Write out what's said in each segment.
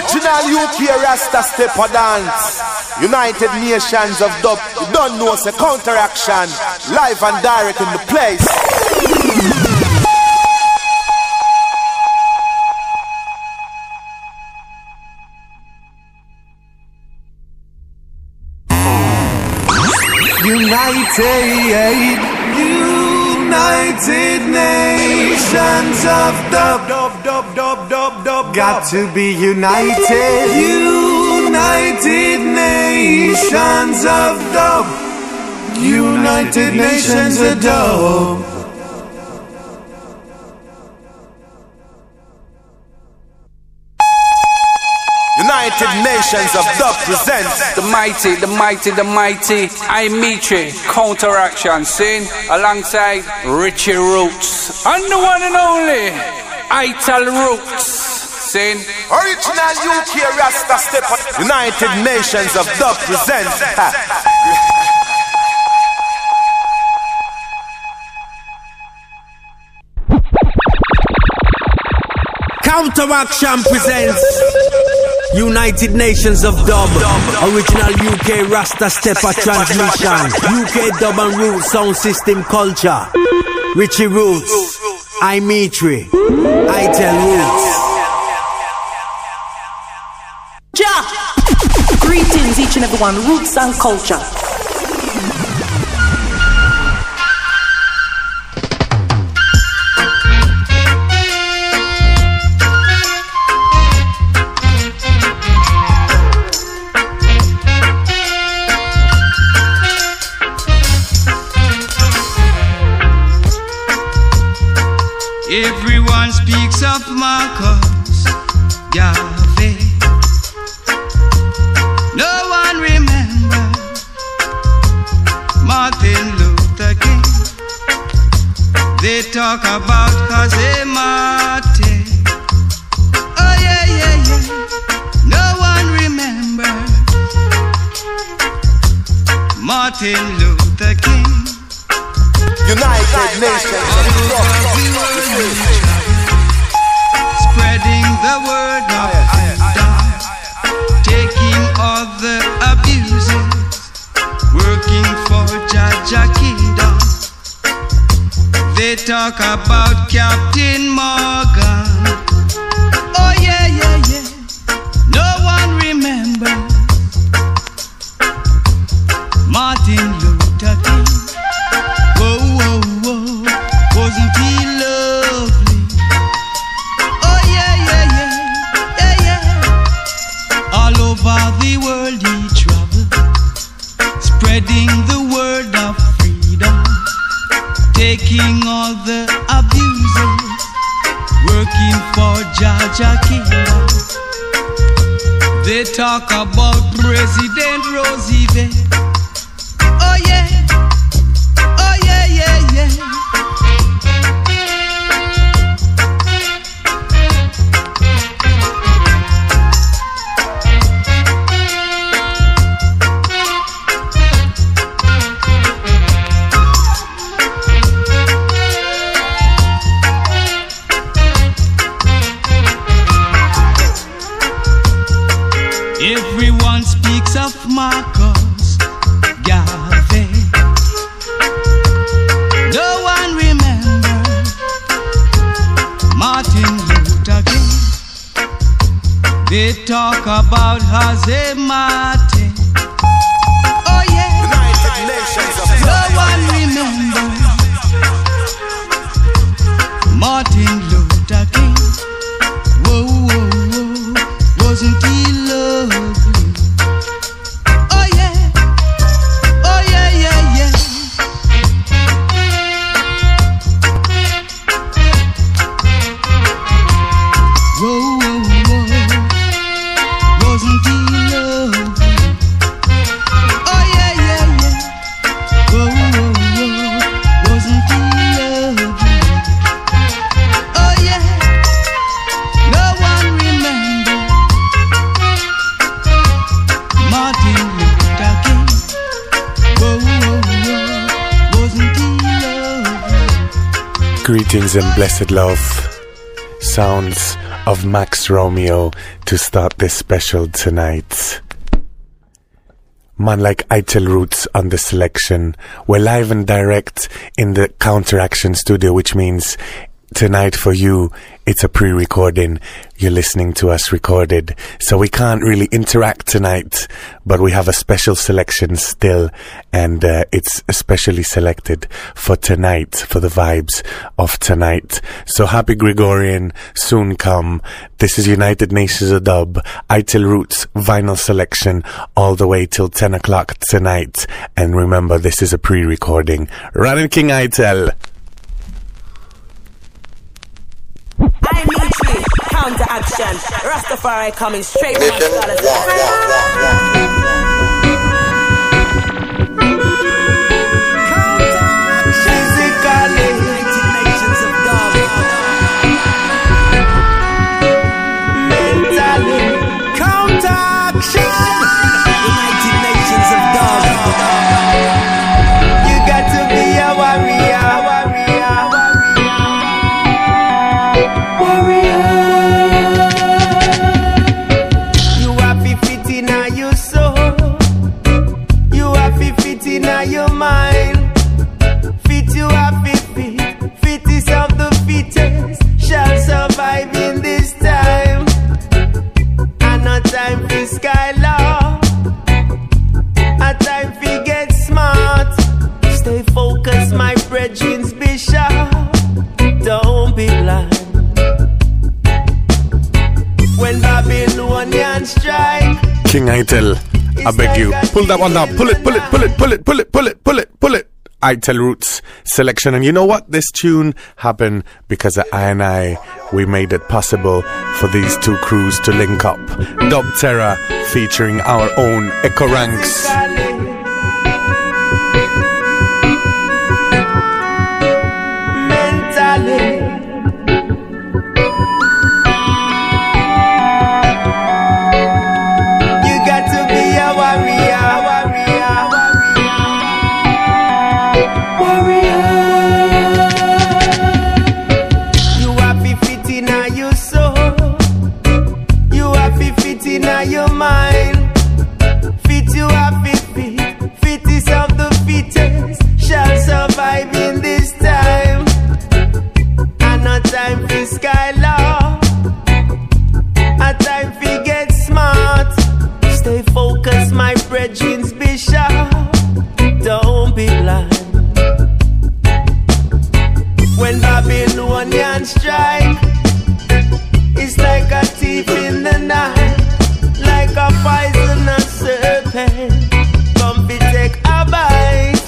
Original UK Rasta Stepper Dance. United Nations of Dub. You don't know, it's a counteraction. Live and direct in the place. United Nations of Dub. Got to be united. United Nations of Dub. United Nations of Dub. United Nations of Dub presents the mighty I-Mitri Counteraction scene alongside Richie Roots and the one and only Ital Roots scene. Original UK Rasta Stepper. United Nations of Dub presents Counteraction presents United Nations of Dub, original UK Rasta Stepper transmission, UK Dub and Root sound system culture. Richie Roots, I-Mitri, Ital Roots. Ja! Greetings each and every one, Roots and culture. Everyone speaks of Marcus Garvey. No one remembers Martin Luther King. They talk about Jose Marti. Oh yeah, yeah, yeah. No one remembers Martin Luther King. United Nations of Dub. Spreading the word of freedom, taking all the abuses, working for Jaja Kingdom. They talk about Captain Morgan. Oh yeah, yeah, yeah. No one remembers Martin Luther King. Whoa, whoa, whoa, wasn't he lovely? Oh yeah, yeah, yeah, yeah, yeah. All over the world he traveled, spreading the word of freedom, taking all the abuses, working for Jaja Kingdom. They talk about President Roosevelt. Oh yeah. Yeah, yeah. Everyone speaks of Marcus Garvey. No one remembers Martin Luther King. They talk about Jose Marti. Oh yeah. United Nations of No one remembers Martin Luther King. Whoa, whoa, whoa, wasn't he lovely? Oh yeah. Oh yeah, yeah, yeah. Whoa, whoa, whoa, wasn't he lovely? Oh yeah, yeah, yeah. Whoa, whoa, whoa, wasn't he lovely? Oh yeah. No one remembers Martin Luther King. Whoa, whoa, whoa, wasn't he lovely? Greetings and blessed love. Sounds of Max Romeo to start this special tonight. Man like Itel Roots on the selection. We're live and direct in the Counteraction studio, which means tonight for you, it's a pre-recording. You're listening to us recorded. So we can't really interact tonight, but we have a special selection still, and it's especially selected for tonight, for the vibes of tonight. So happy Gregorian, soon come. This is United Nations of Dub, Itel Roots vinyl selection, all the way till 10 o'clock tonight. And remember, this is a pre-recording. Running King Itel. I need you. Counteraction. Rastafari coming straight from your mind. Fit you up, fit is of the fittest, shall survive in this time. And no time for sky law, a time for get smart. Stay focused, my brethren, be sharp. Don't be blind. When Babylonian strike, King Itel, I beg you, pull that one down, pull it. Itel Roots selection. And you know what? This tune happened because I we made it possible for these two crews to link up. Dub Terror featuring our own Echo Ranks. your mind. Fit you up, fit is of the fittest, shall survive in this time. And no time for sky law, a time for get smart. Stay focused, my brethren, be sharp. Don't be blind. When Babylonian strike, it's like a thief in the night, like a poisonous serpent. Come fi take a bite.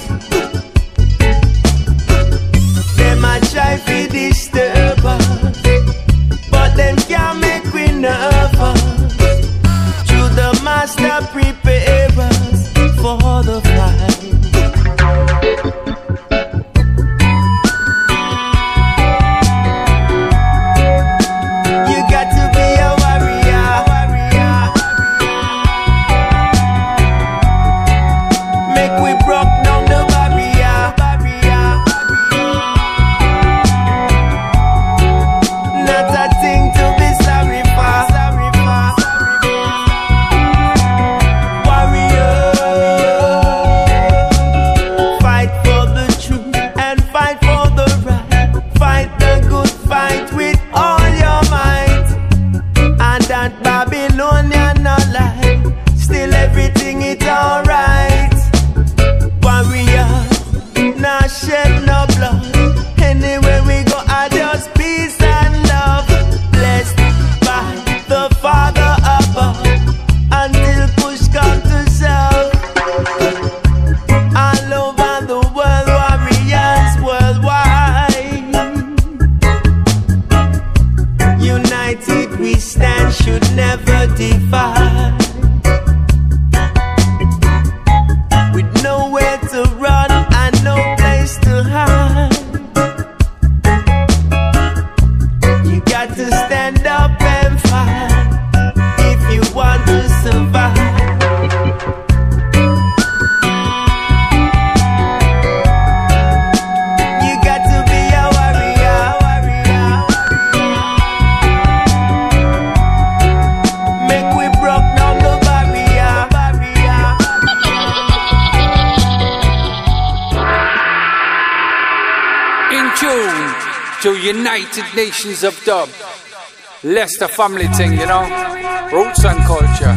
Them a try fi disturb us, but them can't make we nervous. Through the master prepare us for the fight. to United Nations of Dub. Leicester family thing, you know. Roots and culture.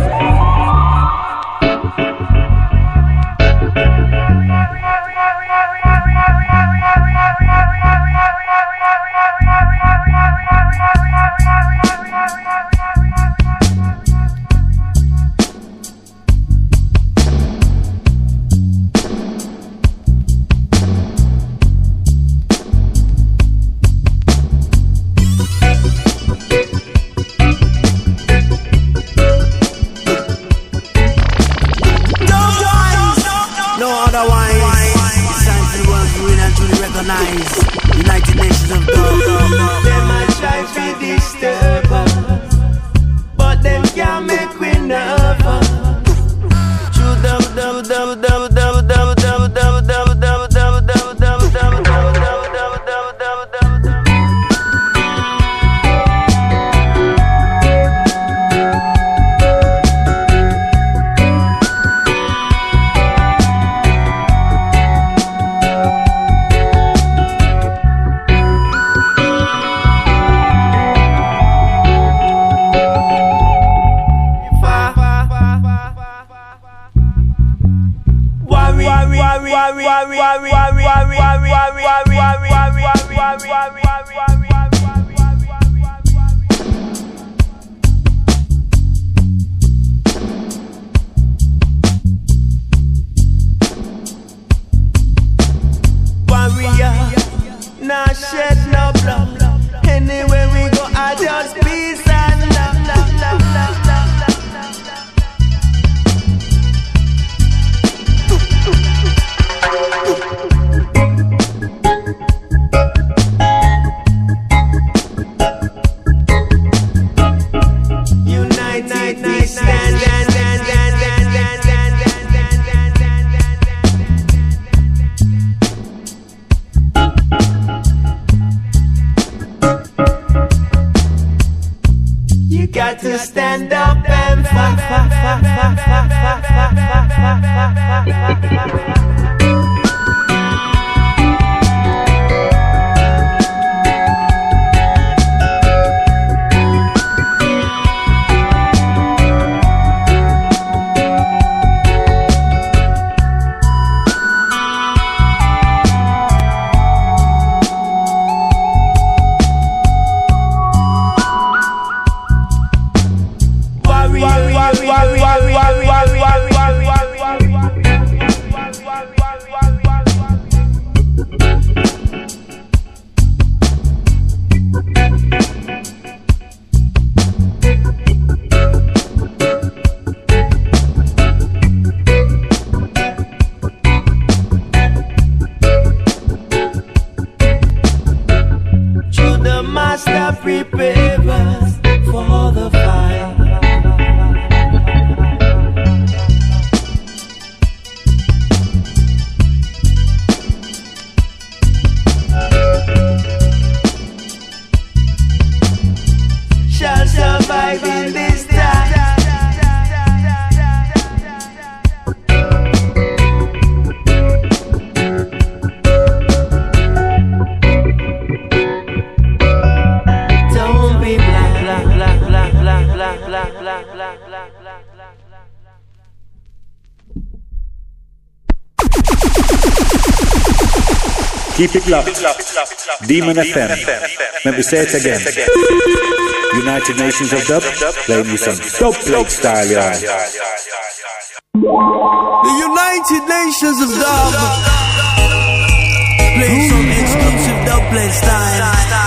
United Nations of Dub. Them a try to disturb us, but them can't make we nervous. True dub dub dub dub dub dub dub dub dub dub dub dub dub dub dub dub. Nah shed no blood. Anywhere we go, I just peace and love, love, love, love, love, United Nations. Got to stand up and fight. Prepare us for the fire. Shall survive in this time. Keep it locked. Demon FM. Let me say it again. United Nations of Dub. Playing you some dub plate style, y'all. The United Nations of Dub. Playing some exclusive dub plate style.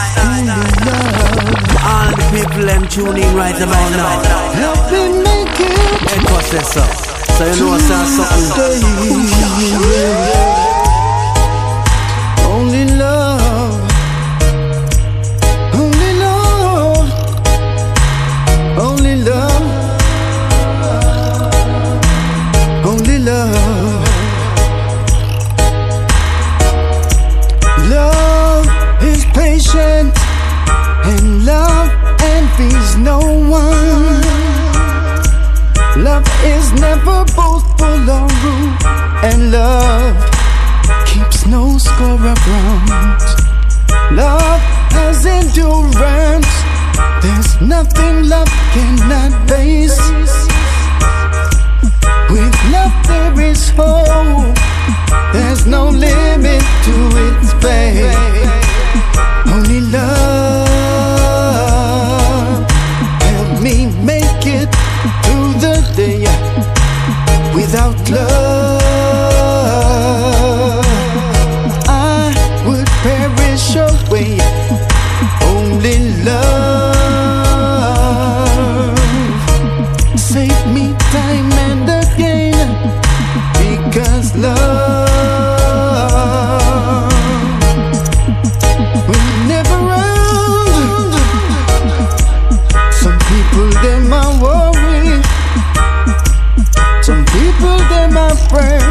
All the people them tuning right about now. Help me make it. Echo says so. So you know what's something. Only love, only love, only love, only love. Love is patient, and love envies no one. Love is never boastful or rude, and love keeps no score of wrongs. Love has endurance. There's nothing love cannot face. With love there is hope. There's no limit to its fate. Only love help me make it through the day. Without love I would perish away. Only love save me time and again, because love will never end. Some people they might worry, some people they might pray.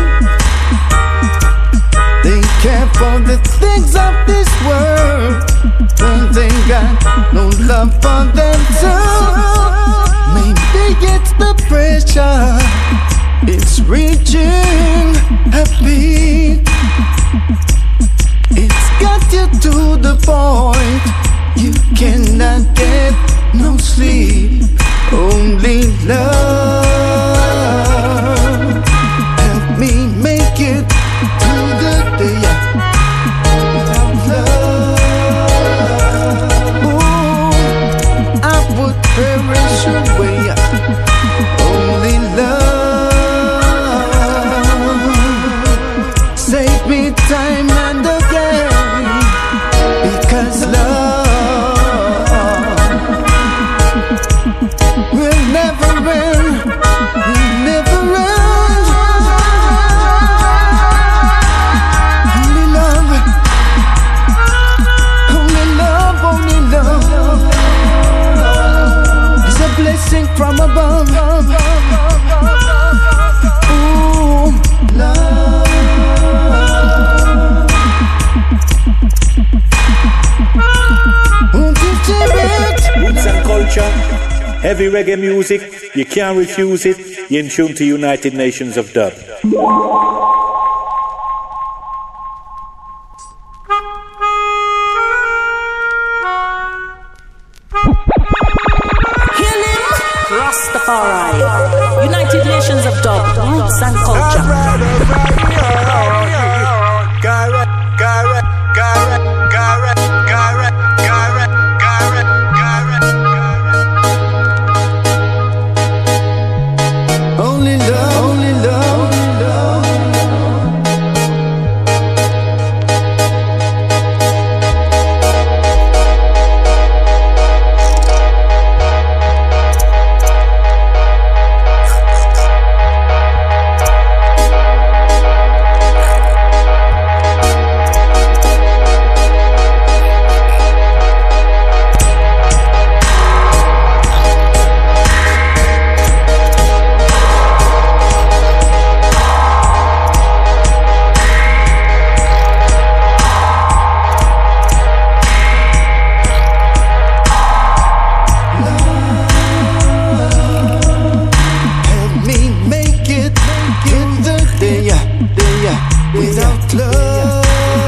They care for the things of this world, but they got no love for themselves. Maybe it's the pressure, it's reaching a peak. It's got you to the point you cannot get no sleep. Only love help me make it through the day. Without love, ooh, I would perish away. Only love save me time and again, because love will never end, will never end. Only love, only love, only love is a blessing from above. Ooh, love. Roots and culture, heavy reggae music, you can't refuse it. You're in tune to United Nations of Dub. Rastafari, United Nations of Dub, Roots and Culture. Only love, only love, only love. Without love,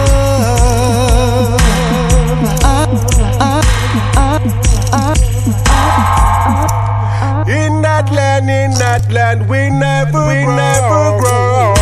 in that land, we never grow.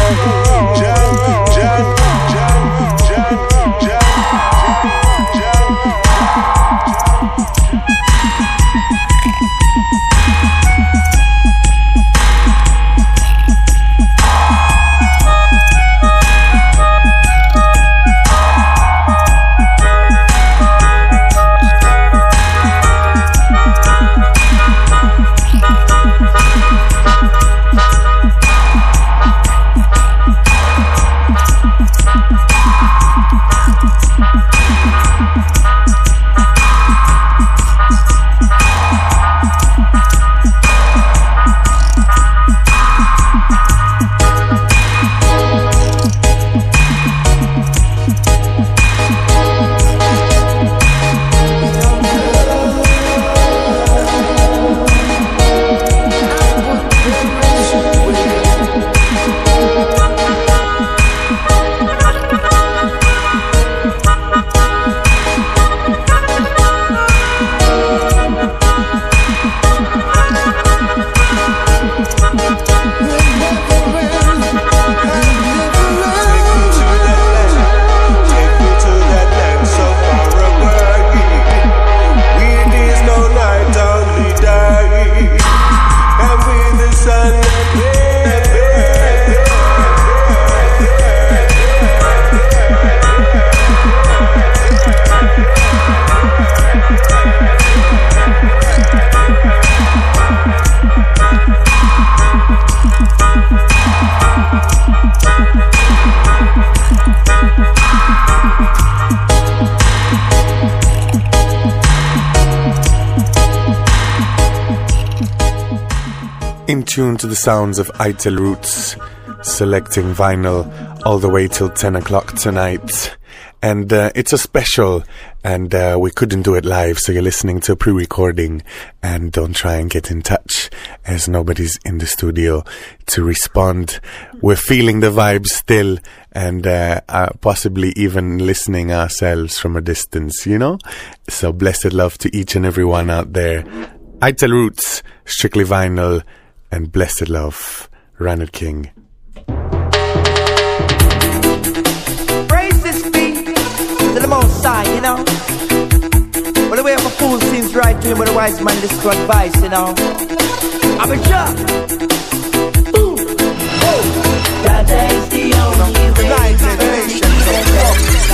in tune to the sounds of Itel Roots, selecting vinyl all the way till 10 o'clock tonight. And it's a special, and we couldn't do it live, so you're listening to a pre-recording. And don't try and get in touch, as nobody's in the studio to respond. We're feeling the vibes still, and possibly even listening ourselves from a distance, you know? So blessed love to each and every one out there. Itel Roots, strictly vinyl, and blessed love, Ranad King. Praises be to the Most High, you know. Well, the way of a fool seems right to him, but a wise man listens to advice, you know. I'm a job. That is the only way. United Nations of Dub.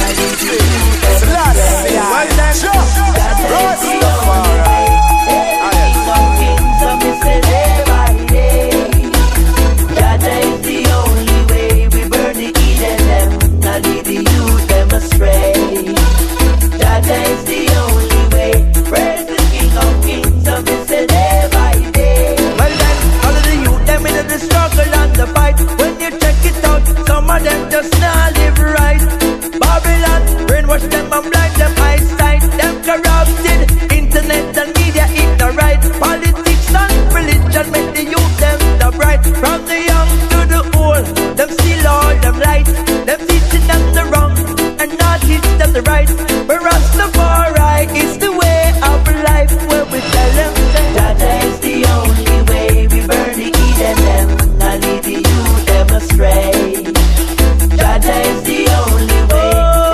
Them just not live right. Babylon, brainwash them and blind them eyesight. Them corrupted, internet and media ignorant. Politics and religion make the youth them the bright. From the young to the old, them steal all them light. Them teaching them the wrong and not teach them the right. But Rastafari is the way of life, where we tell them that is the only way. We burn the Eden them, and lead the youth them astray. That is the only way.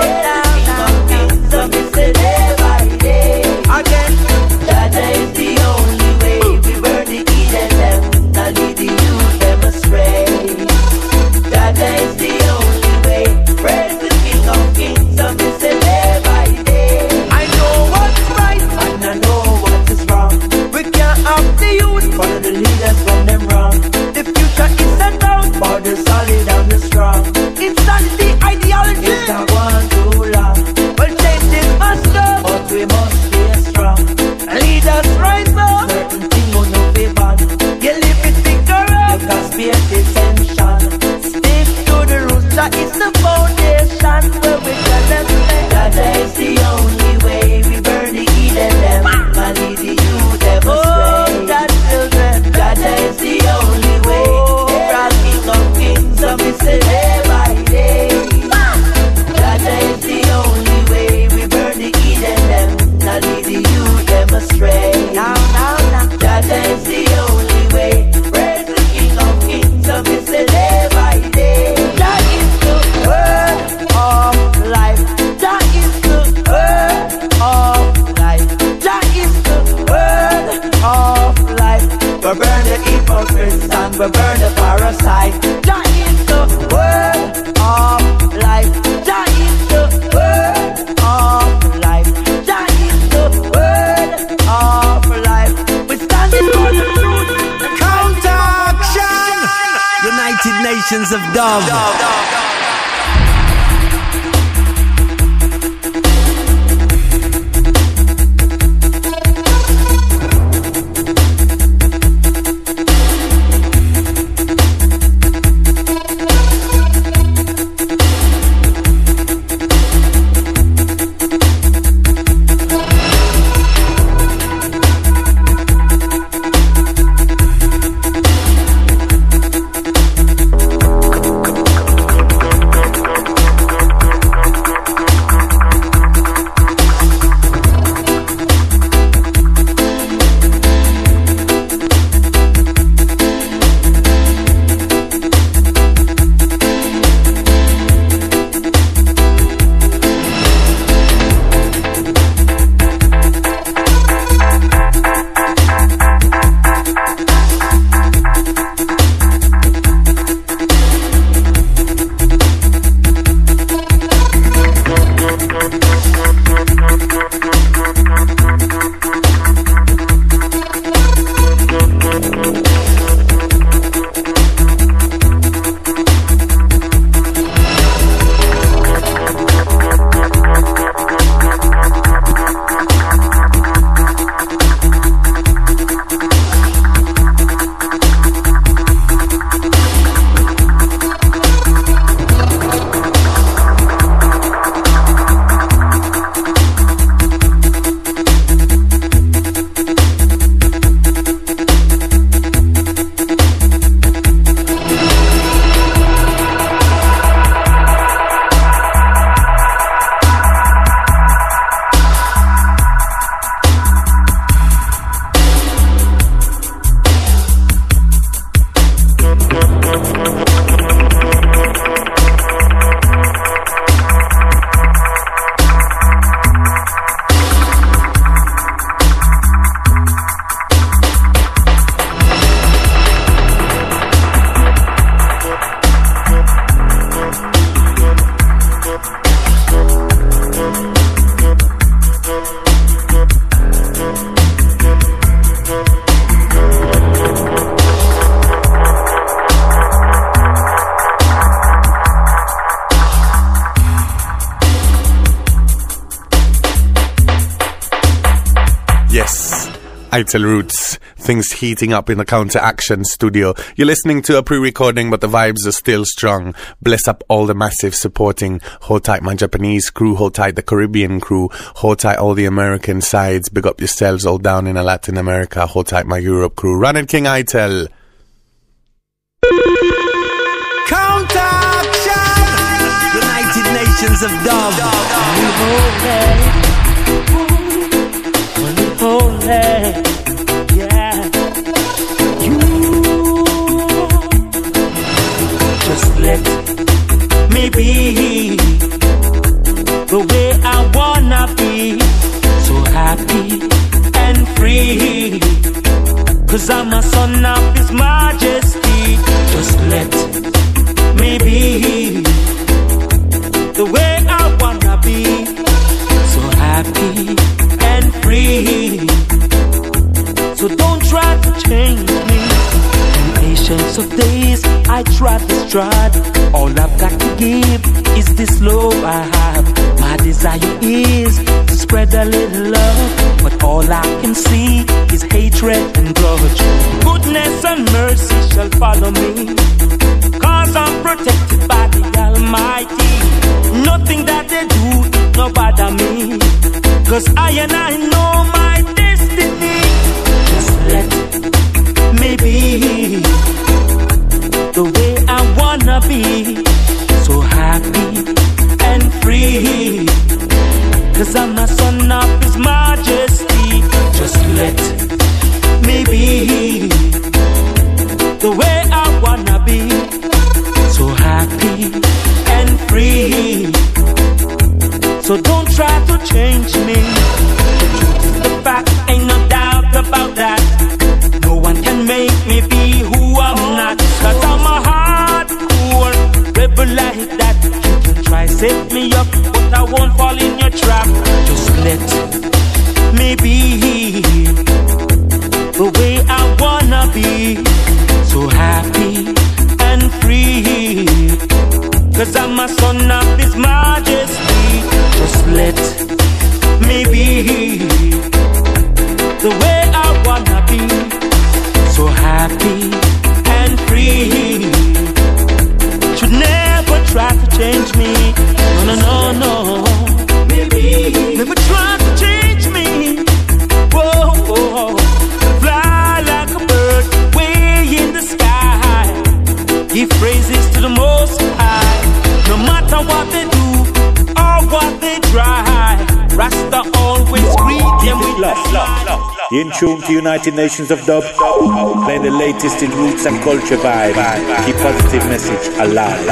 So we say day by day. Again. That is the only way. We burn the Eden them, not lead the youth them astray. That is the only way. Praise the King of Kings. So we say day by day. I know what's right and I know what is wrong. We can't have the youth follow the leaders when them wrong. The future is set down for the solid and the strong. Insanity ideology. It's not one too long. Well, changes must come, but we must stay strong. Lead us right now. Certain things will not be bad. You live it vigorous. You can spare dissension. Stick to the roots. That is the foundation where we tell them that is the only way. We burn the Eden them. And lead the youth them astray. That children. That is the only way. From King of Kings, so we say day by day. That is the only way. We burn the Eden them, not lead the youth them astray. That is the only way. Praise the King of Kings, so we say day by day. That is the word of life. That is the word of life. That is the word of life. We burn the hypocrites and we burn the parasite. That is the word of life. That is the word of life. That is the word of life. We standing for the truth. Counteraction! United Nations of Dub. Itel Roots. Things heating up in the Counteraction studio. You're listening to a pre-recording, but the vibes are still strong. Bless up all the massive supporting. Hold tight my Japanese crew, hold tight the Caribbean crew, hold tight all the American sides. Big up yourselves all down in Latin America. Hold tight my Europe crew. Run it, King Itel. Counteraction! United Nations of Dub. Yeah. You just let me be the way I wanna be, so happy and free, 'cause I'm a son of His Majesty. Just let me be the way I wanna be, so happy and free. So don't try to change me. In patience of days I try to stride. All I've got to give is this love I have. My desire is to spread a little love, but all I can see is hatred and grudge. Goodness and mercy shall follow me, 'cause I'm protected by the Almighty. Nothing that they do no bother me, 'cause I know my destiny. Just let me be the way I wanna be, so happy and free, 'cause I'm a son of His Majesty. Just let me be the way I wanna be, so happy and free. So don't try to change me. The truth is the fact, ain't no doubt about that. No one can make me be who I'm not, 'cause I'm a hardcore rebel like that. You can try set me up, but I won't fall in your trap. Just let me be the way I wanna be, so happy and free, 'cause I'm a son of His Majesty. Just let me be the way I wanna be, so happy and free. Should never try to change me. No, no, no, no. Maybe never try to change me. Whoa, whoa. Fly like a bird way in the sky. Give praises to the Most High. No matter what they do or what they try, Rasta always greet them with love. In tune to United Nations of Dub, playing the latest in roots and culture vibe. Keep positive message alive.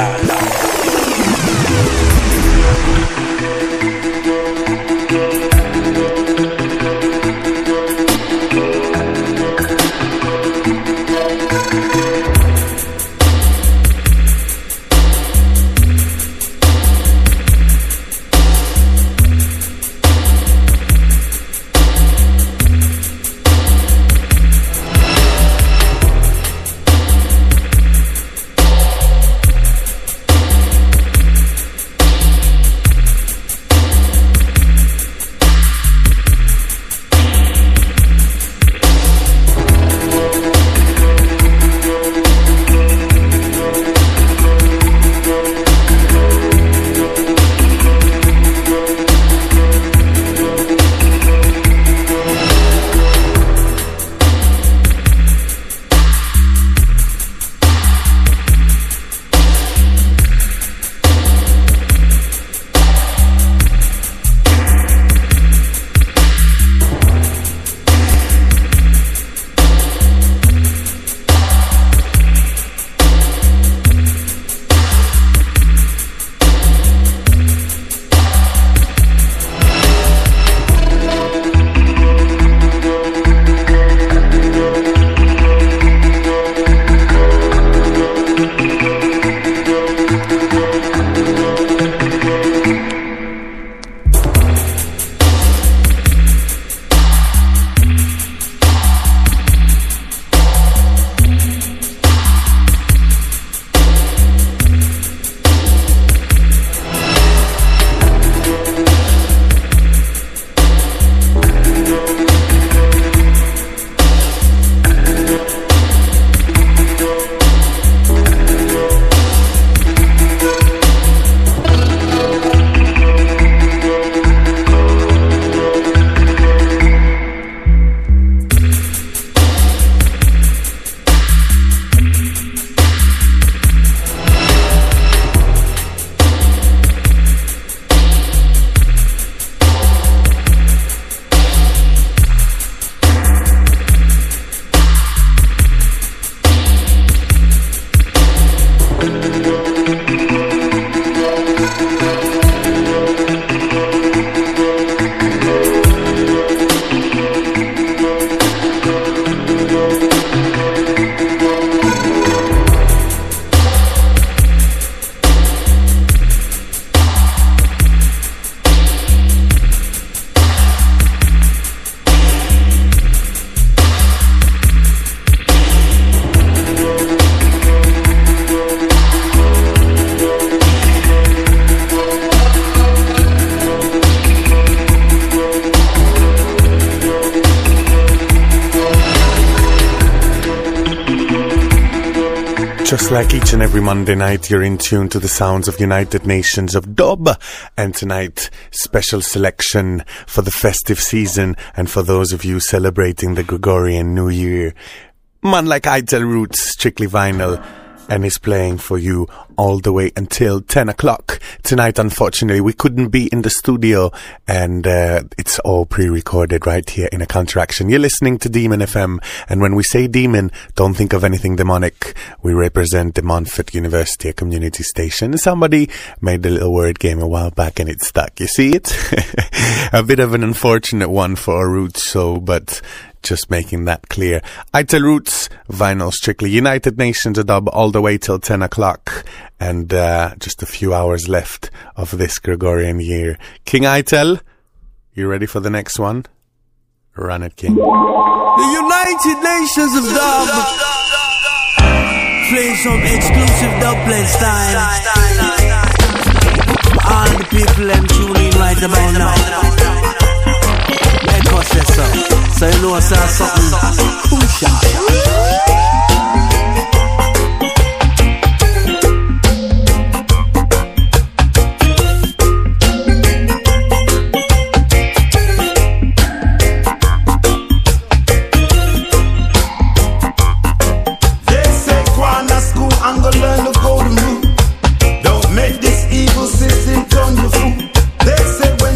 Just like each and every Monday night, you're in tune to the sounds of United Nations of Dub. And tonight, special selection for the festive season and for those of you celebrating the Gregorian New Year. Man like Itel Roots, Strictly Vinyl, and is playing for you all the way until 10 o'clock. Tonight, unfortunately, we couldn't be in the studio, and it's all pre-recorded right here in a Counteraction. You're listening to Demon FM, and when we say Demon, don't think of anything demonic. We represent the Montfort University, a community station. Somebody made a little word game a while back, and it stuck. You see it? A bit of an unfortunate one for a Roots show, but just making that clear. Itel Roots, Vinyl, Strictly United Nations of Dub, all the way till 10 o'clock. And just a few hours left of this Gregorian year. King Itel, you ready for the next one? Run it, King. The United Nations of Dub. Play some exclusive dubplate style. All the people them tuning right about now. Echo says so you know I saw something. Push out.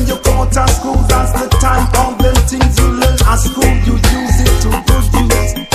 School, you use it to good use.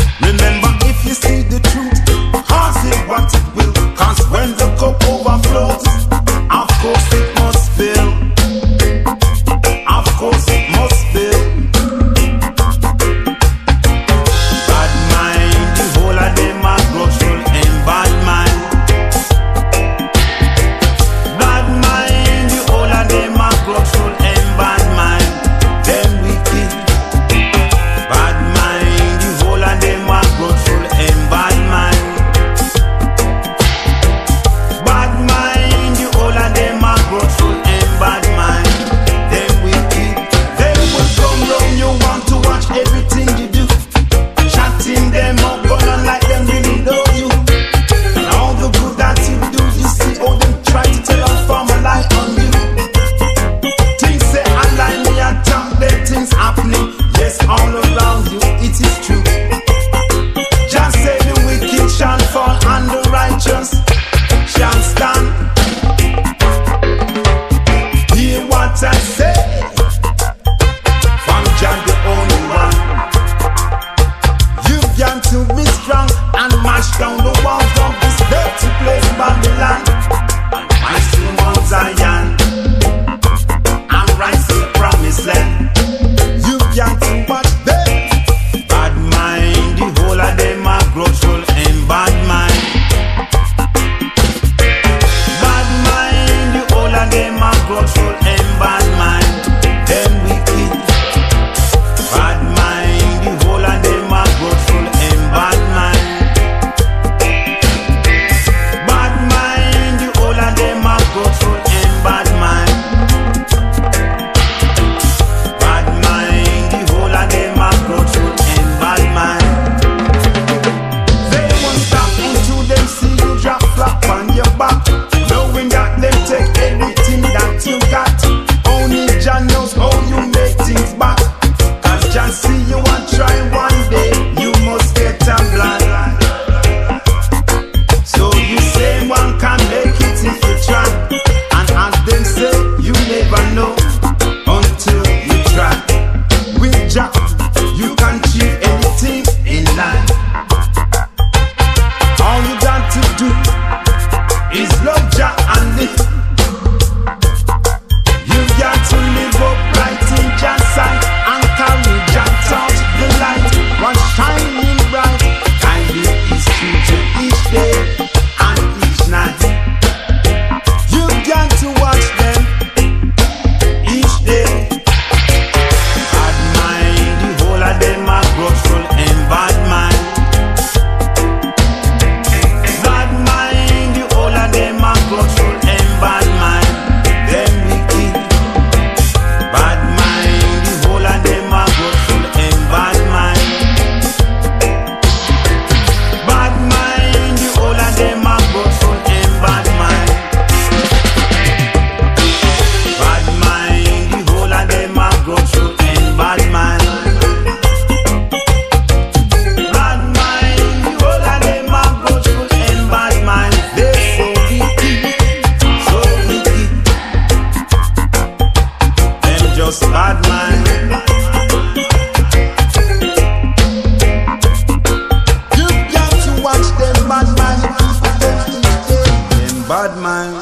bad man.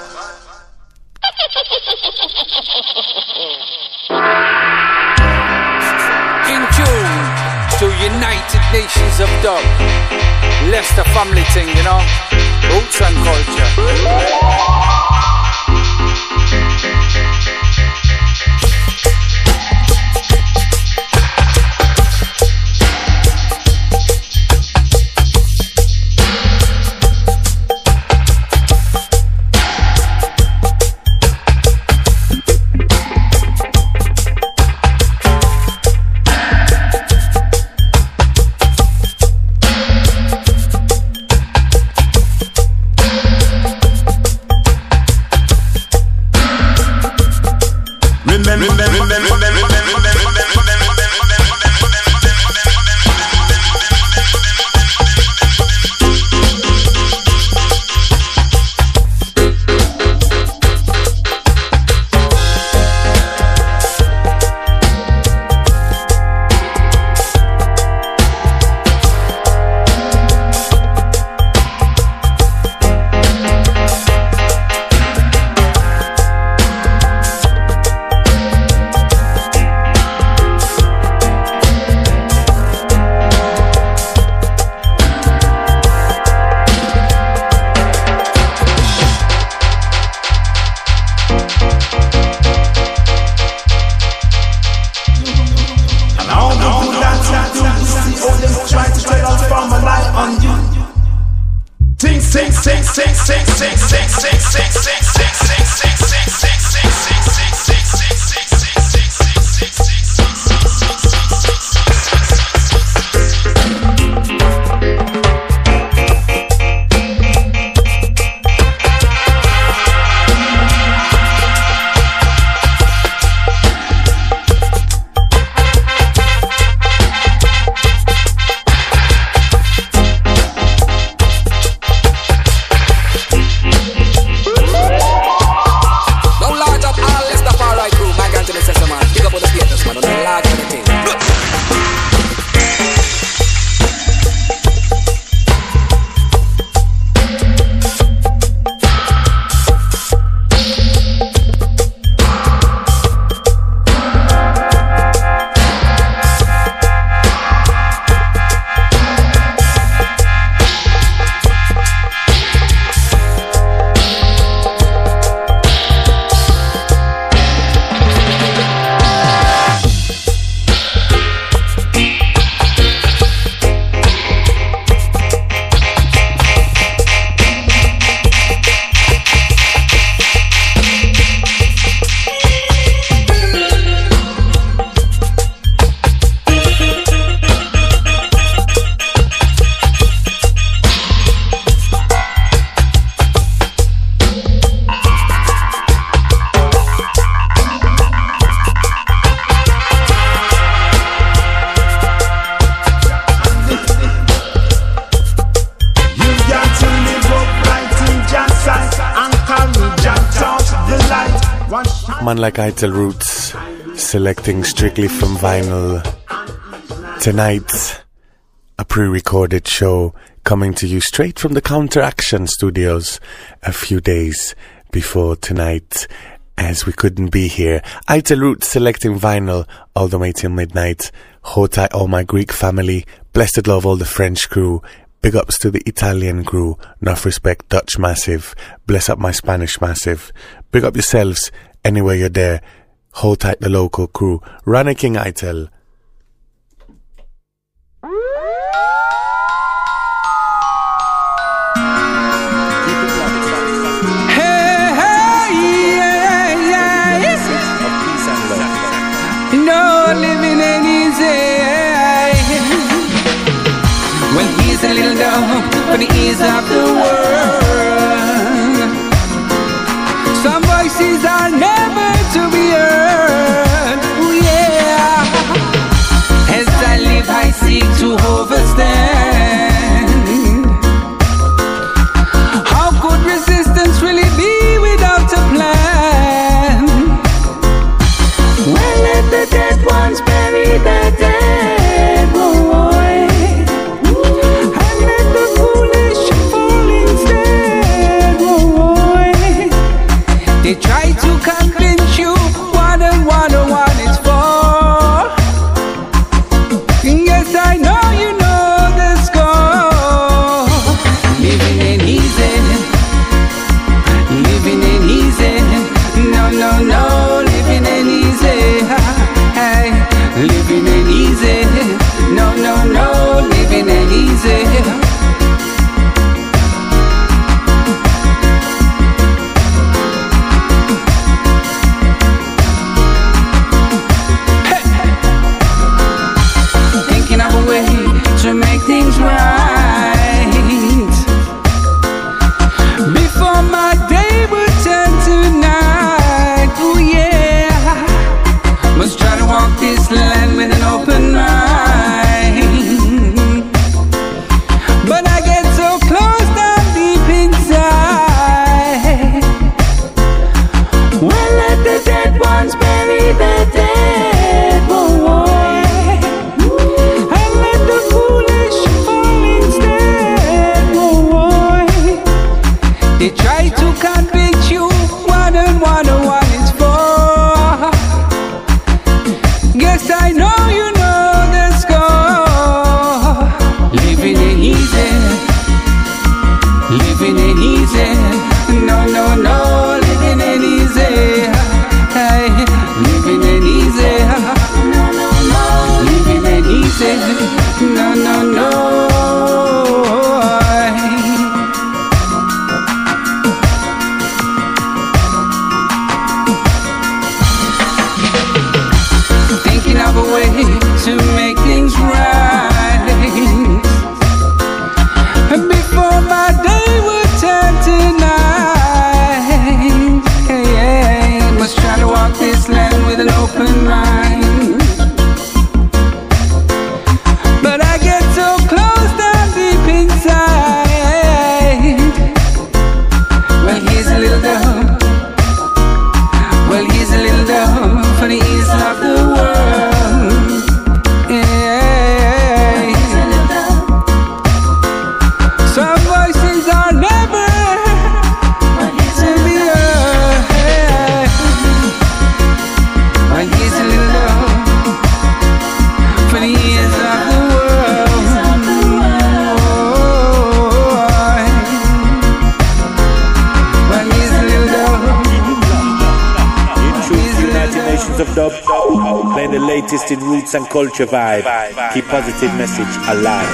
In June to United Nations of Dub, Leicester family thing, you know, roots and culture. Man like Itel Roots, selecting strictly from vinyl. Tonight, a pre-recorded show coming to you straight from the Counteraction Studios a few days before tonight, as we couldn't be here. Itel Roots selecting vinyl all the way till midnight. Hold tight all my Greek family, blessed love all the French crew, big ups to the Italian crew, enough respect Dutch massive, bless up my Spanish massive, big up yourselves anywhere you're there, hold tight the local crew. Rana King Itel. For the ease of the world, some voices are never to be heard. Ooh, yeah. As I live, I seek to overstand. How could resistance really be without a plan? Well, let the dead ones bury the dead, boy. And let the foolish fall into right. Before my day would turn to night, oh yeah, must try to walk this land with an open mind. But I get so close down deep inside. Well, let the dead ones bury the dead, boy, and let the foolish fall instead, boy. They try to convict you what and what it's for. Guess I know you know the score. Living it easy, living it easy. No, no, no, living it easy. Hey, living it easy. No, no, no, living it easy. No, no, no. Thinking of a way to make things right before my day would turn to night. Yeah, must try to walk this land with an open mind. But I get so close down deep inside. Well, here's a little dove. Well, here's a little dove for the ease of the world. Yeah. Some voices are never to be heard. Well, here's a little dove for the ears of the world. Well, here's a little dove. United Nations of Dub, playing the latest in roots and culture vibe. Keep positive message alive.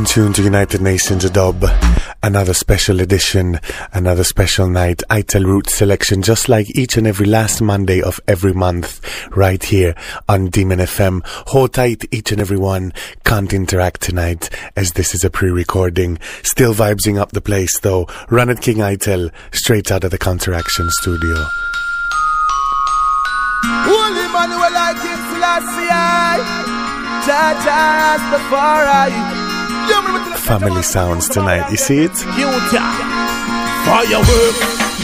tuned to United Nations of Dub. Another special edition, another special night. Itel Roots selection, just like each and every last Monday of every month, right here on Demon FM. Hold tight, each and every one. Can't interact tonight, as this is a pre-recording. Still vibesing up the place, though. Run it, King Itel, straight out of the Counteraction studio. Holy Manuel, I King Selassie, Jaja Rastafari. Family sounds tonight, you see it? Fireworks.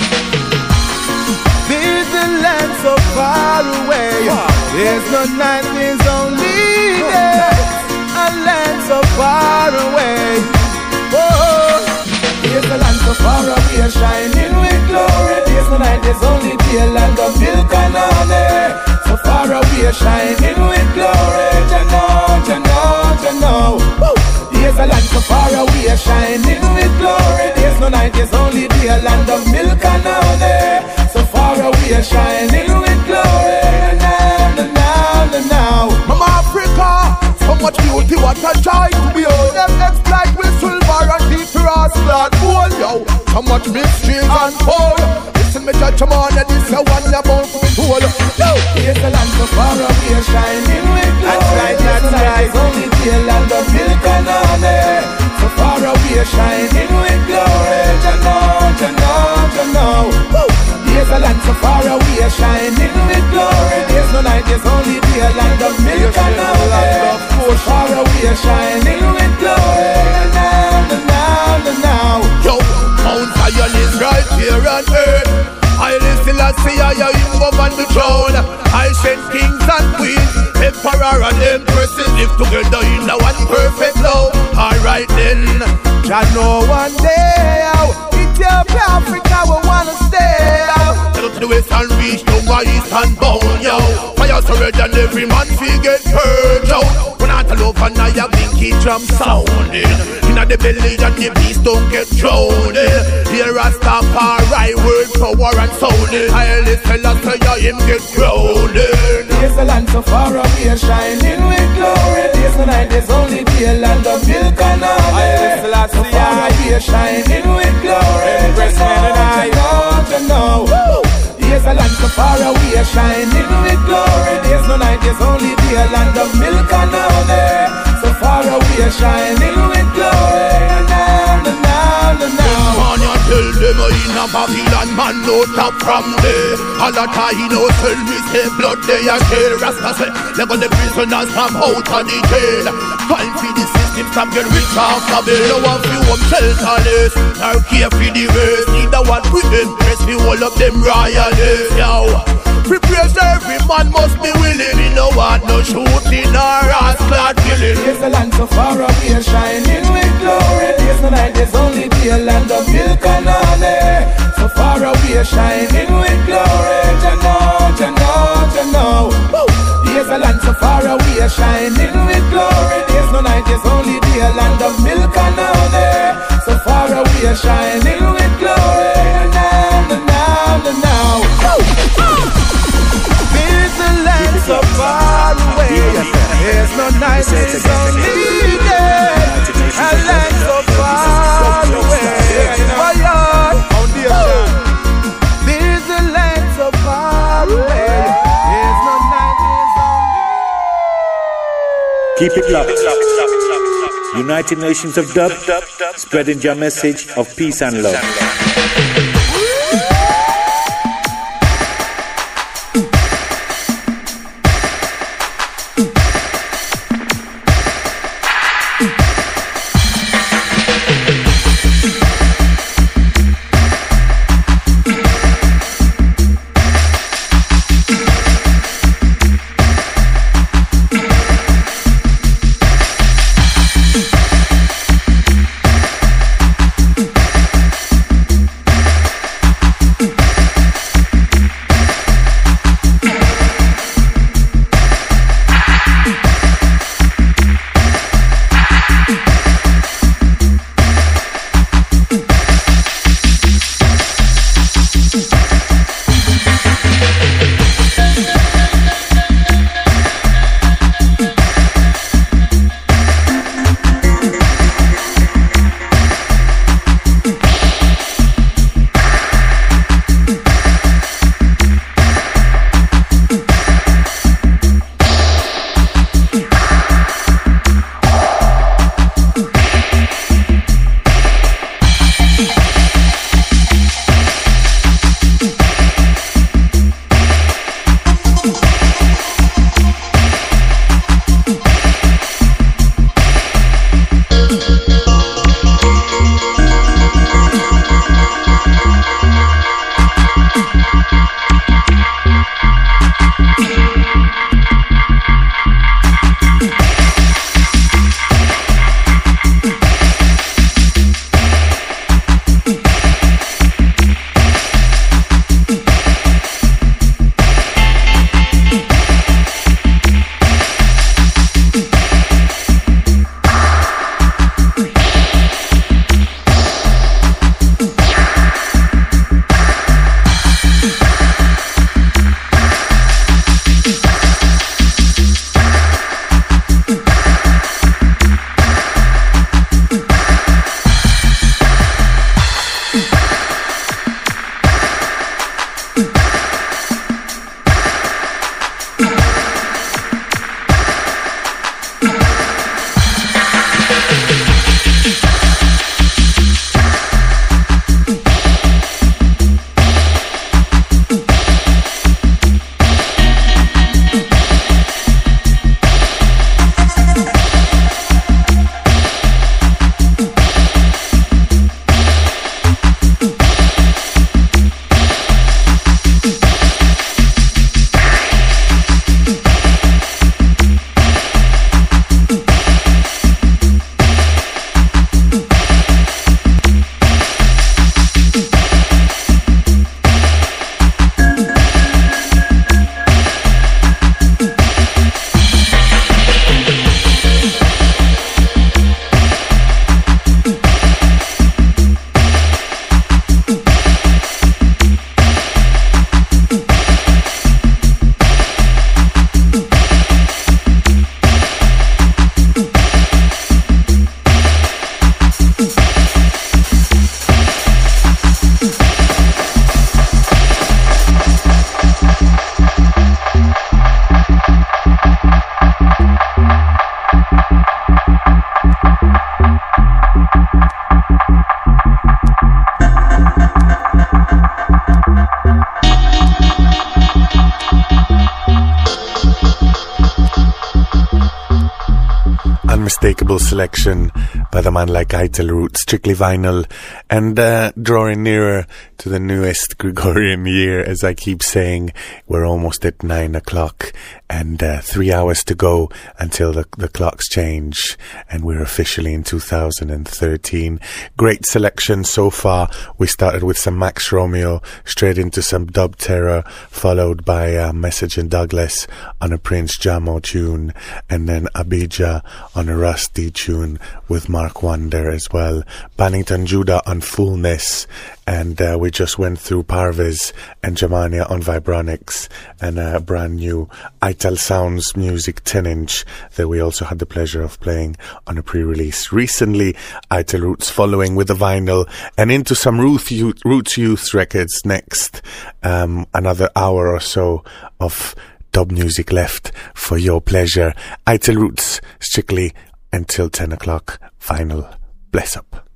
There's a land so far away. There's no night, there's only day. A land so far away. Oh, there's a land so far away, shining with glory. There's no night, there's only day. Land of milk and honey. So far away, shining with glory. You know. There's a land so far away, shining with glory. There's no night, there's only day. A land of milk and honey. So far away, shining with glory. Now. Mama Africa, so much beauty, what a joy to behold. Them exploit with silver and deep brass blood. Oh, yo, so much mystery unfold. Listen me judge, come on, and this is one about to hold. Yo, here's the land so far away, shining with glory. That's right. There's only day, land of milk and honey. So far away, shining with glory. You know. There's a land so far away, shining with glory. There's no night, there's only day, land of milk and honey. So far away, shining with glory. Now. Yo, Mount Zion is right here on earth. I listen and see I am woman the throne. I send kings and queens, emperor and empresses live together in a one perfect love. Alright then, I know one day Ethiopia, Africa will wanna stay out. Go to the west and reach to my eastern bound, yo. Fire so red and every man feel get purged out. When I tell love and I have binky drum sounding inna the belly and the beast don't get drowned. Here I stop right word power and sounding. I listen and say him get grounded. There's a land so far away, shining with glory. There's no night, there's only day, land of milk and honey. So far away, shining with glory. You know. There's a land so far away, shining with glory. There's no night, there's only day, land of milk and honey. So far away, shining with glory. Now you tell them in a Babylon man no top from there. All that I know tell me say blood they a kill. Rasta say level the prisoners from out of the jail. Fight for the system, stop get rich off the bill. No one feel one shelterless, nor care for the rest. Neither one we impress me all of them royalists. Yo, prepare every man must be willing. Me no want no shooting or rascal killing. There's a land so far away, shining with glory. There's no night, there's only day, land of milk and honey. So far away, shining with glory. You know. There's a land so far away, shining with glory. There's no night, there's only day, land of milk and honey. So far away, shining with glory. Now. There's a land so far away. There's no night, there's only day. A land so far away. There's a land so far away. There's no night, there's only. Keep it locked. United Nations of Dub, spreading your message of peace and love. unmistakable selection by the man like Itel Roots, strictly vinyl, and drawing nearer to the newest Gregorian year. As I keep saying, we're almost at 9 o'clock and 3 hours to go until the clocks change, and we're officially in 2013. Great selection so far. We started with some Max Romeo, straight into some Dub Terror, followed by Message and Douglas on a Prince Jamo tune, and then Abijah on a Rusty tune with Mark Wonder as well. Bannington Judah on Fullness, and we just went through Parviz and Germania on Vibronics, and a brand new Ital Sounds music 10-inch that we also had the pleasure of playing on a pre-release recently. Ital Roots following with the vinyl, and into some Roots Youth records next. Another hour or so of dub music left for your pleasure. Ital Roots, strictly until 10 o'clock. Vinyl. Bless up.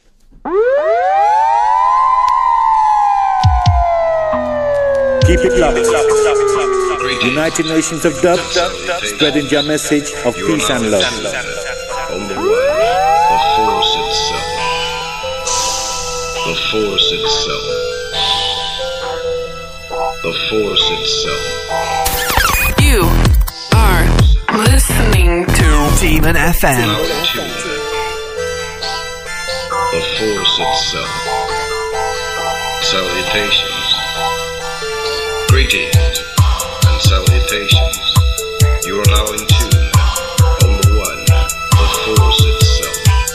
Keep it locked. United Nations of Dub, spreading your message of peace and love. Only one, the force itself. The force itself. The force itself. You are listening to Demon FM. The force itself. Salutations. Greetings and salutations. You are now in tune on the one, the force itself.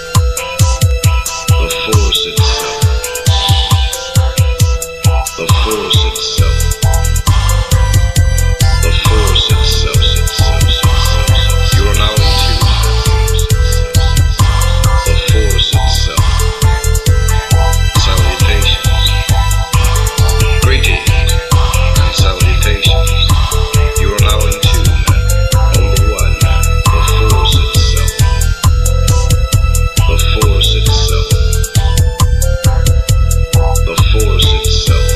The force itself. The force itself. The force itself. You are now in tune. The force itself. Salutations. Greetings. Salutations. You are now in tune on the one, the force itself. The force itself. The force itself.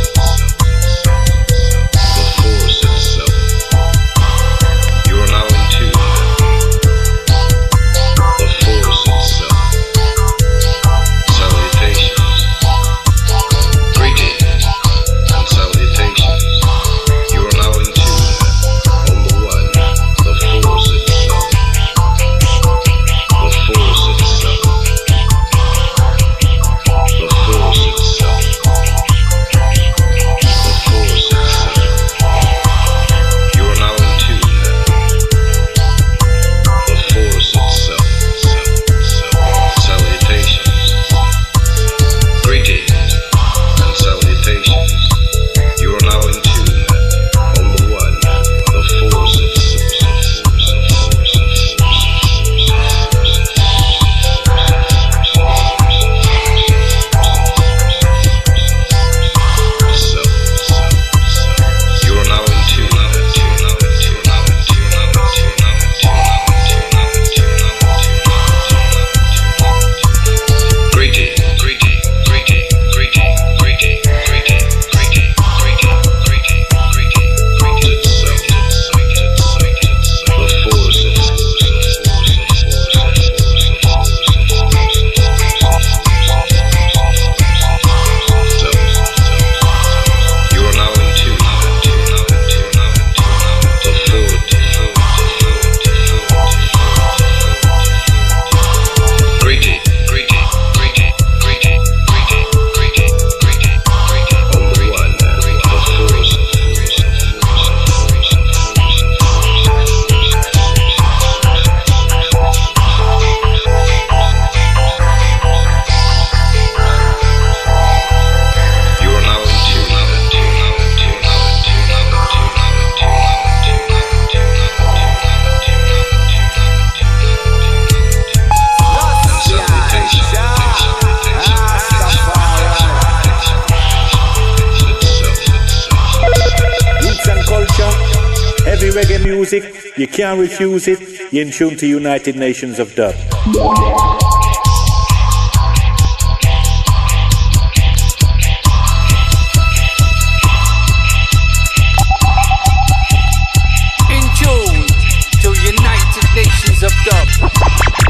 The force itself. You are now in tune. The force itself. Salutations. Greetings and salutations. You are now in tune on the one, the force itself. The force itself. The force itself. The force itself. You are now in tune. The force itself. Salutations. Greetings and salutations. You are now in tune on the one, the force itself. You are now in tune. Greeting. Heavy reggae music, you can't refuse it. You're in tune to United Nations of Dub. In tune to United Nations of Dub.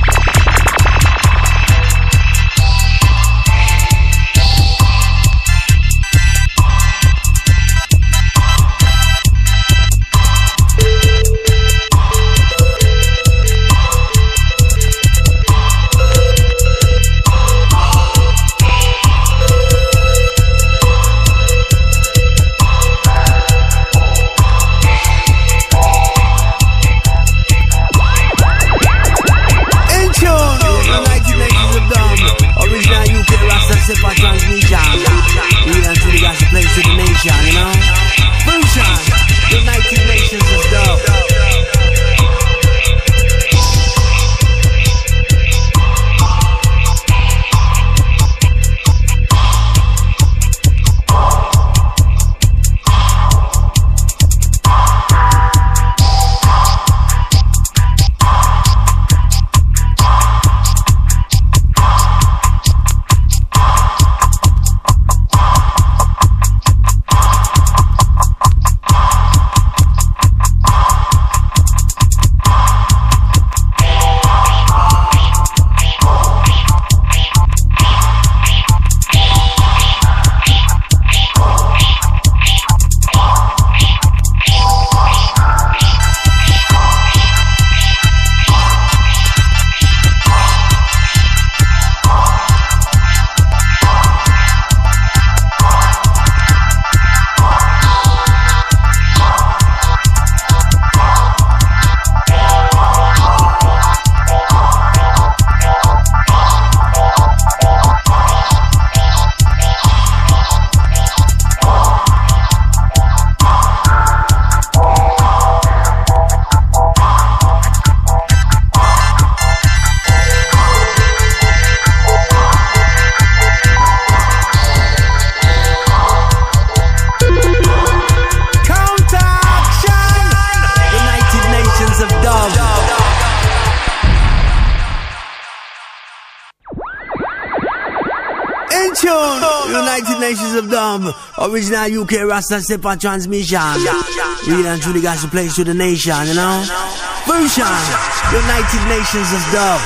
In tune, United Nations of Dub, original UK Rasta step on transmission. Real and truly got to play to the nation, you know. Version, United Nations of Dub.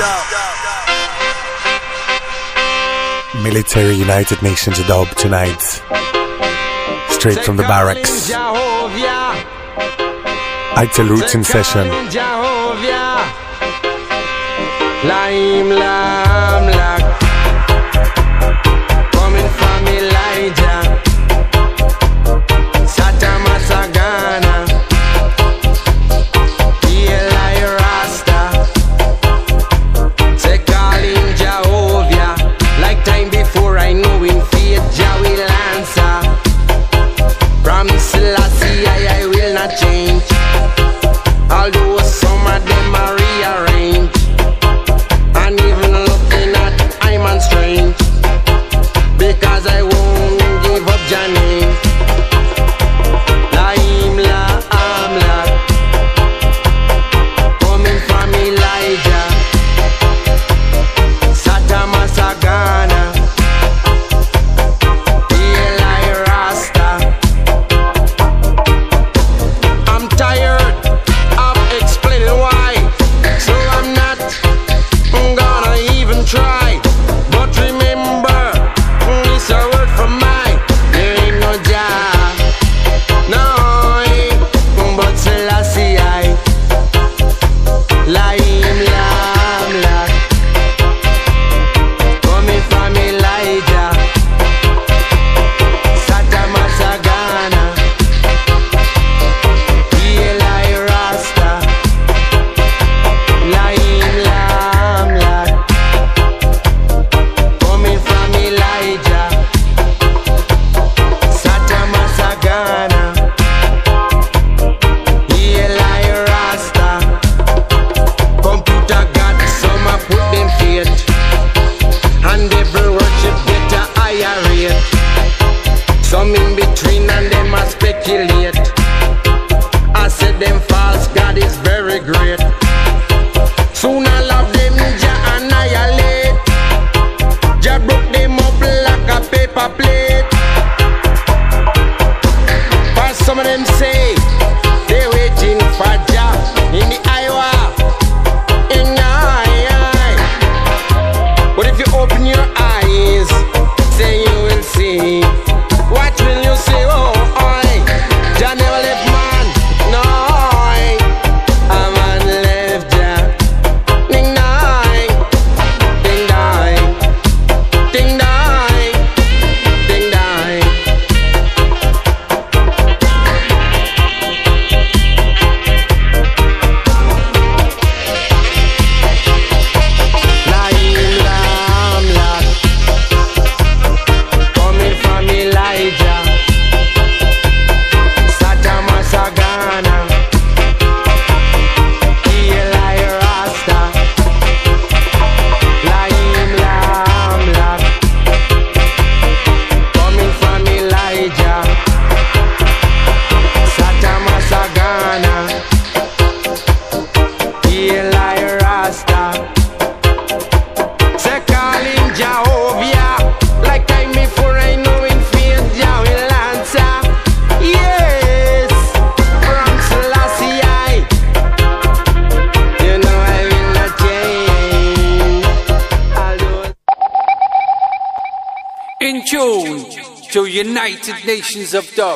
Military United Nations of Dub tonight. Straight from the barracks. I tell Roots in session. Lime, lam, lak. Coming from Elijah. Satama Sagana. Eli Rasta. Say call him Jehovah. Like time before I know in faith Jah will answer. From Selassie I will not change. Although some of them are rearranged. And even looking at I'm on strange. Because I won't give up Jah name. Laim la amla. Coming from Elijah. Satama Sagana. Eli Rasta. I'm tired of explaining why. So I'm not gonna even try. But remember, it's a word from mine. There ain't no Jah, no, but Selassie I. Laim lam lak. Coming from Elijah. Satama Sagana. Eli Rasta. Laim lam lak. Coming from Elijah. Satama Sagana. Eli Rasta. Computer got some I put them faith. And every worship get a higher rate. Some in between and them a speculate. I said them false God is very great. Soon all of them Jah annihilate. Jah broke them up like a paper plate. But some of them say they waiting for Jah in the Iowa. In the eye. But if you open your eyes, say you will see. What will you say? Oh, oi. Jah never left man. No, a man left Jah. Ding dang, ding dang, ding dang, ding dang. Laim lam lak. Coming from Elijah. Satama Sagana. Eli Rasta. Laim lam lak. Coming from Elijah. Satama Sagana. Eli Rasta. Say call him Jehovah. Like time before I know in faith Jah will answer. Yes, from Selassie I. You know I will not change. Although In tune to United Nations of Dub.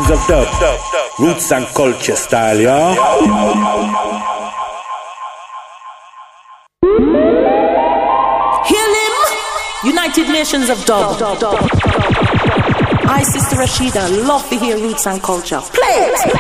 Nations of Dub. Roots and culture style, yeah. Heal him! United Nations of Dub. I, Sister Rashida, love to hear roots and culture. Play it!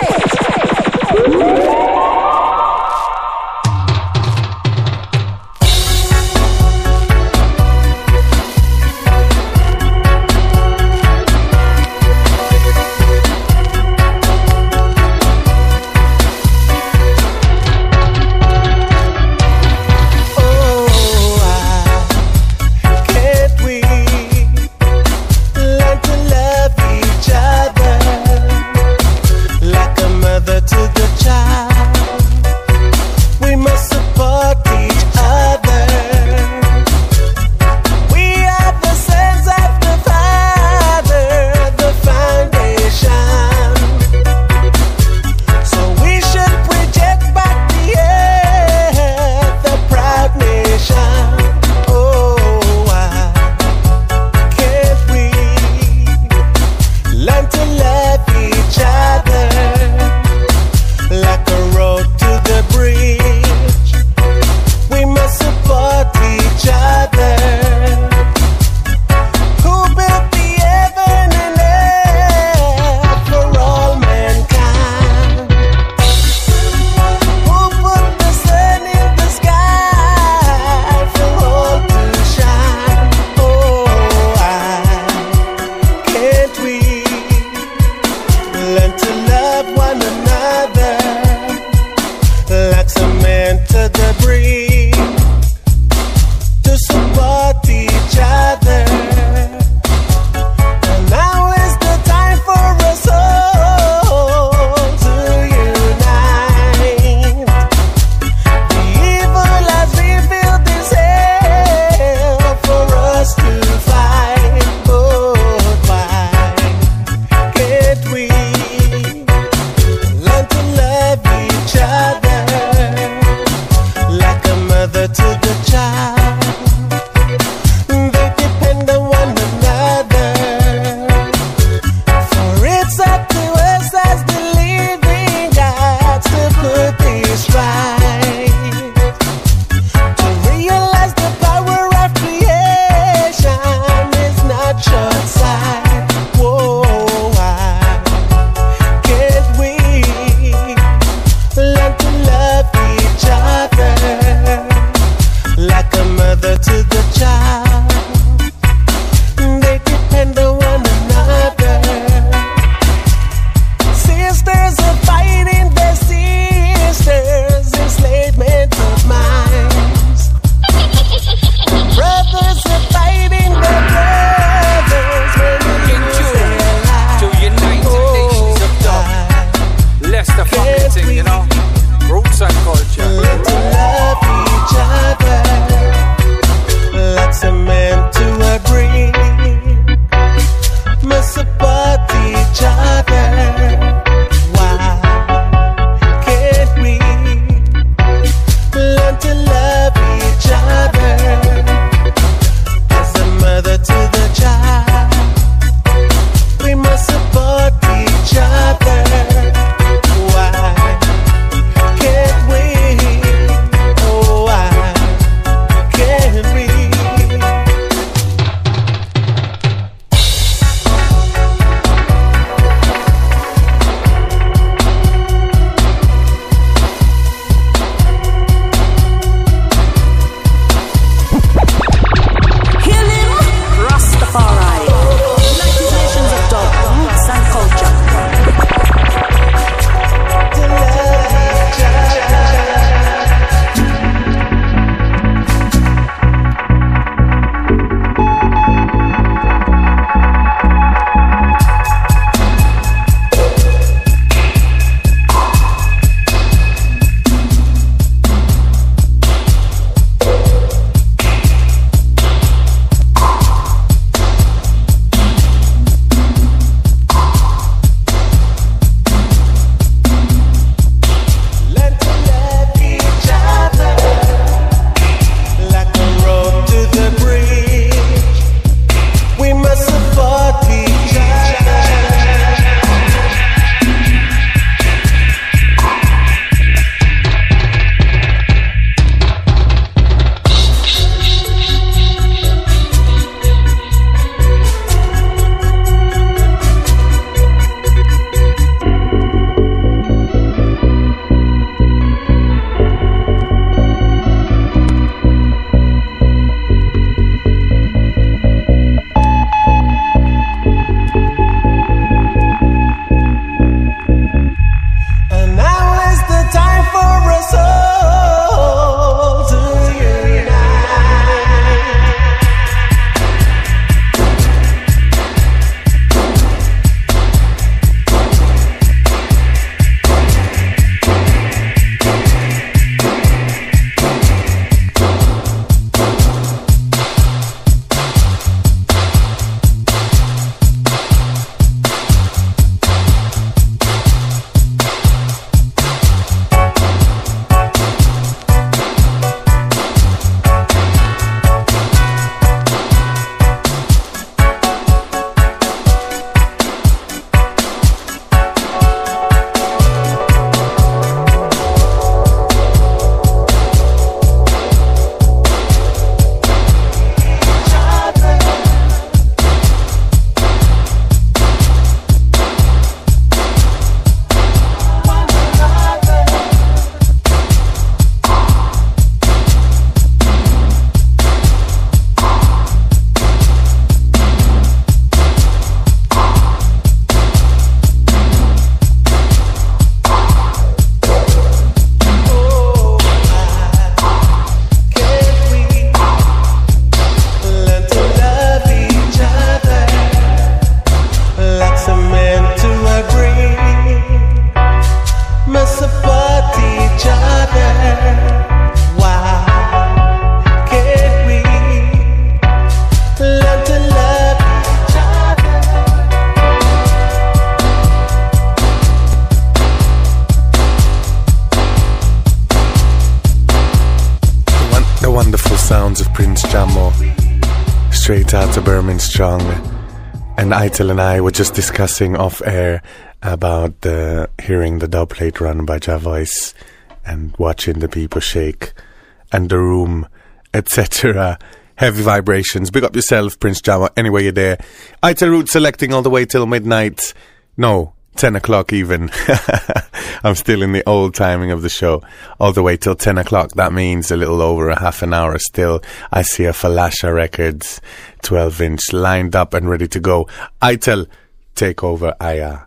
sounds of Prince Jamo, straight out of Berman Strong. And Itel and I were just discussing off air about hearing the dub plate run by Javoice and watching the people shake and the room, etc. Heavy vibrations. Big up yourself, Prince Jamo, anyway you're there. Itel Root selecting all the way till midnight. No, 10 o'clock even. I'm still in the old timing of the show. All the way till 10 o'clock. That means a little over a half an hour still. I see a Falasha Records 12-inch lined up and ready to go. Itel, take over, Aya.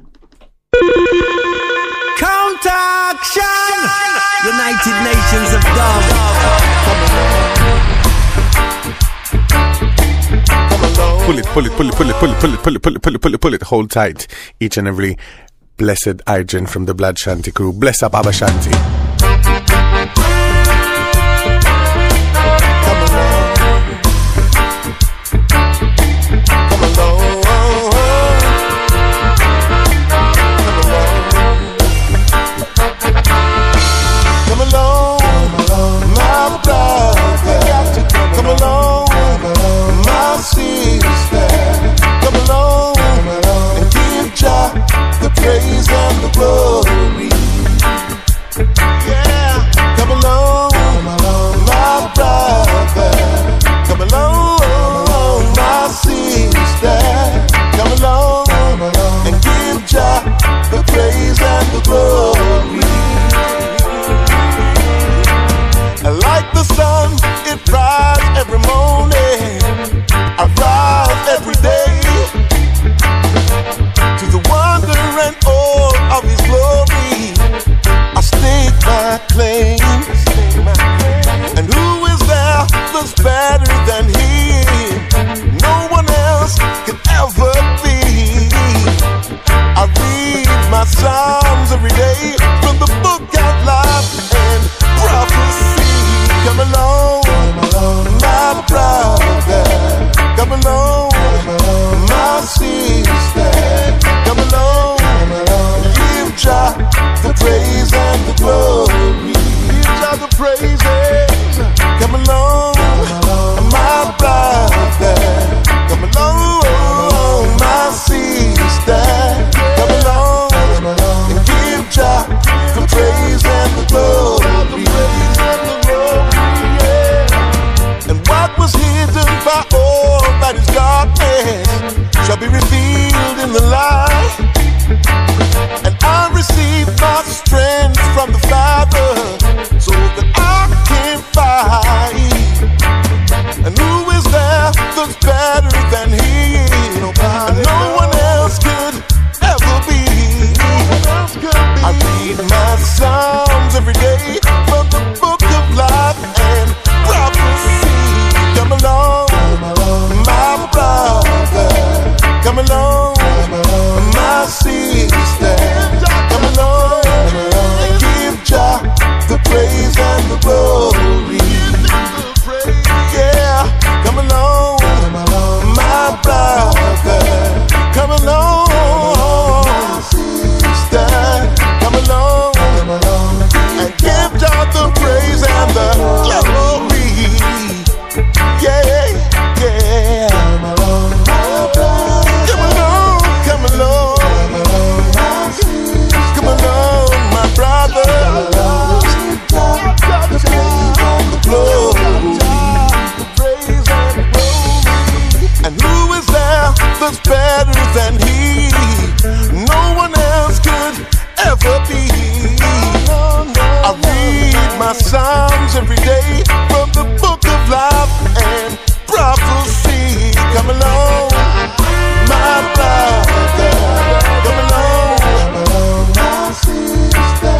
Counteraction! United Nations of Dub. Pull it, pull it, pull it, pull it, pull it, pull it, pull it, pull it, pull it, pull it, pull it. Hold tight. Each and every blessed Argent from the Blood Shanty crew. Bless up Abba Shanty. Praise and the glory. Yeah, come along, my brother. Come along, my sister. Come along and give Jah the praise and the glory. Like the sun, it rises every morning. I rise every day to the wonder and all of His glory. I stake my claims, and who is there that's better than Him? No one else can ever be. I read my Psalms every day from the book of life and prophecy. Come along, my brother. Come along, my sister. Come along, give Jah the praise and the glory. Give Jah the praises. Come along, my brother. Come along, my sister. Come along and give Jah the praise and the glory. And what was hidden by all that is darkness shall be revealed in the light. And I receive my strength from the Father so that I can fight. And who is there that's better than He? And no one else could ever be. I read my Psalms every day from the book of life and prophecy. Come along, my brother. Come along, my sister. Come along and give Jah the praise and the glory. Yeah, come along, my brother. Come along, my sister. Come along and give Jah the praise and the glory. Yeah, yeah. Come along, come along. Come along, my brother. And who is there that's better than He? No one else could ever be. I read my Psalms every day from the book of life and prophecy. Come along, my brother. Come along, my sister.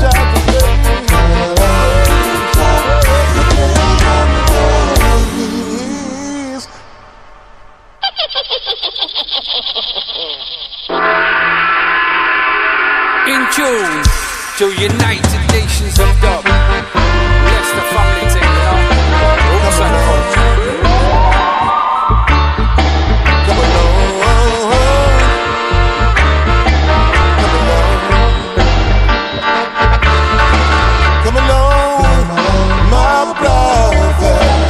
In tune to United Nations of Dub. Bless the family thing, you know. Roots and culture. Come along, my brother.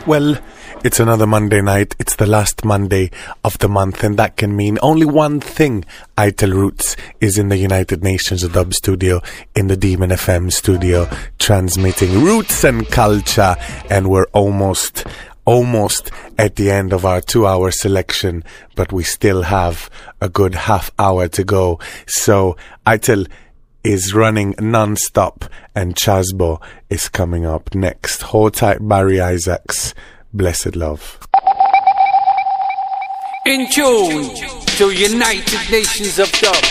Well, it's another Monday night. It's the last Monday of the month, and that can mean only one thing. Itel Roots is in the United Nations Dub studio, in the Demon FM studio, transmitting roots and culture, and we're almost at the end of our 2-hour selection, but we still have a good half hour to go. So Itel is running non-stop, and Chasbo is coming up next. Hold tight, Barry Isaacs, Blessed Love. In tune to United Nations of Dub.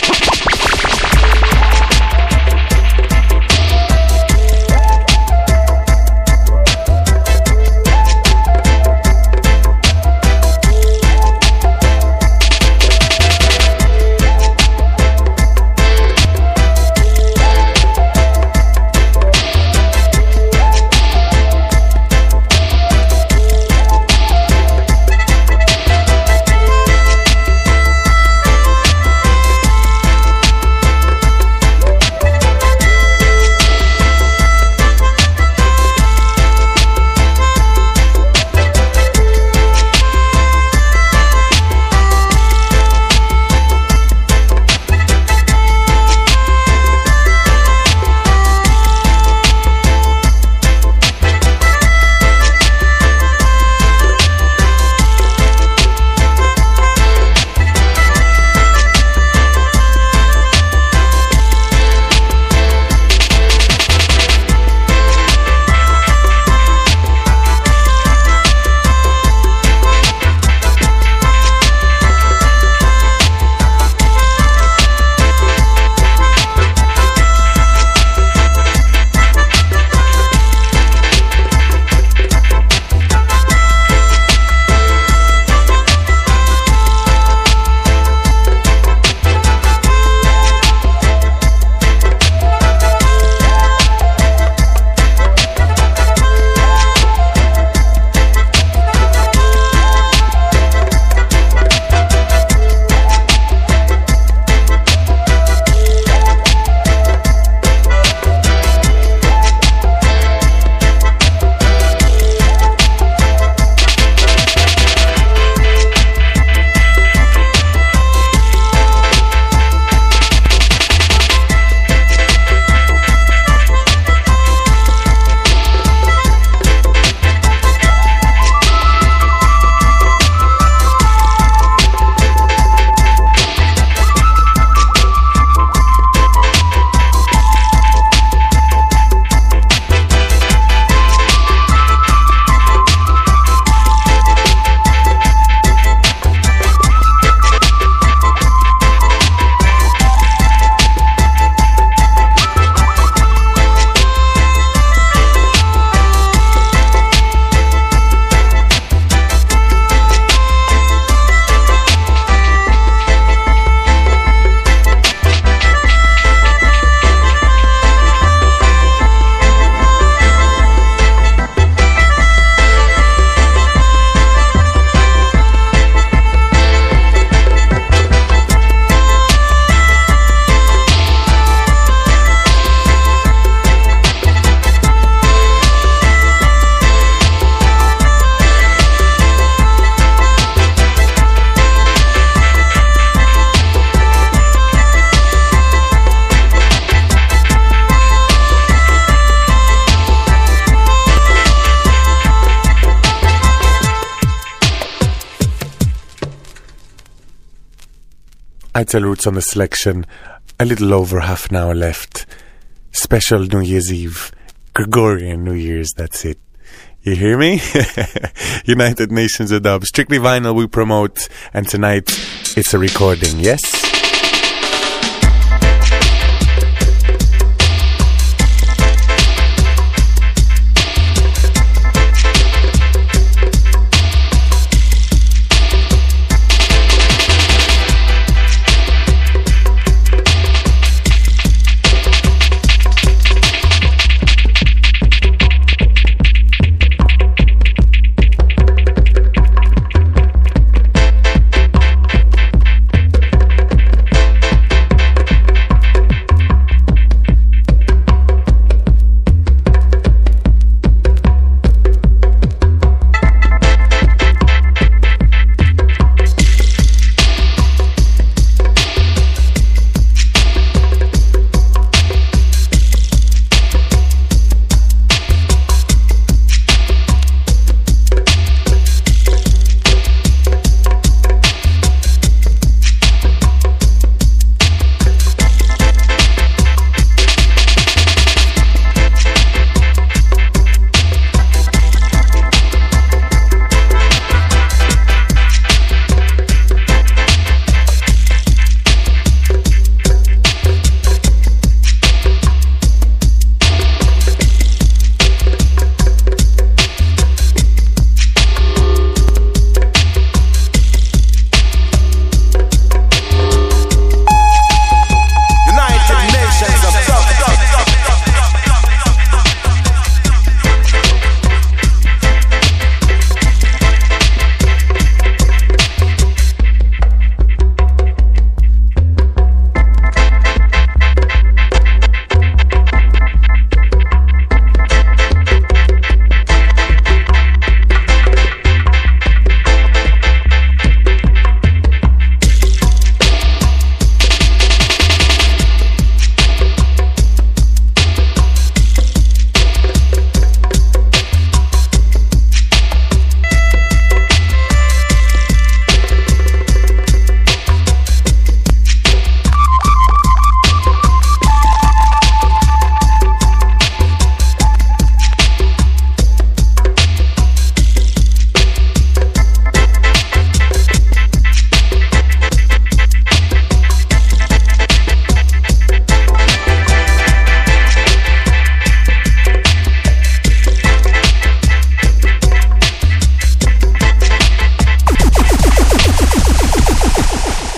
Itel Roots on the selection. A little over half an hour left. Special New Year's Eve. Gregorian New Year's, that's it. You hear me? United Nations of Dub. Strictly Vinyl we promote, and tonight it's a recording, yes?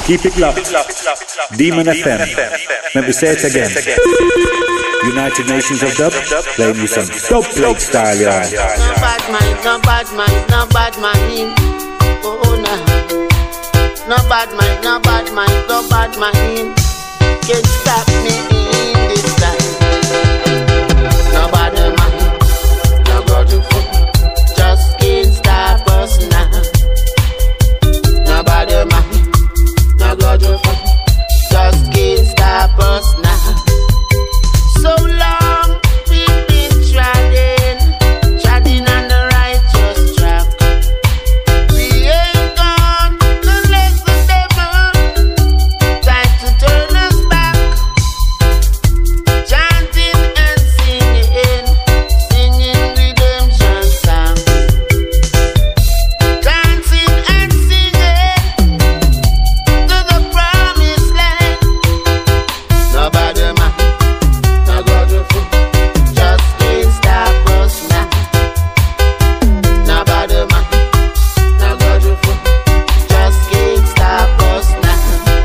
Keep it locked. Demon FM. Let me say it again. United Nations of Dub, playing you some dub plate style, y'all. No bad mind, no bad mind, no bad mind. Oh, no. No bad mind, no bad mind, no bad mind. Can't stop me in this time. No bad mind, no God to foot. Just can't stop us now. No bad mind, no God to foot. Just can't stop us now. So long we've been treading on the righteous track. We ain't gone unless the devil tries to turn us back. Chanting and singing redemption songs. Dancing and singing to the promised land. Nobody man. Just can't stop us now. Nobody man, no God to fool. Just can't stop us now.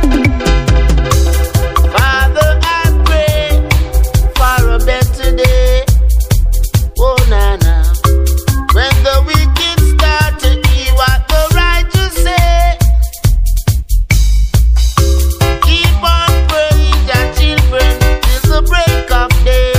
Father, I pray for a better day. Oh na na. When the wicked start to hear what the righteous say, keep on praying, your children, till the break of day.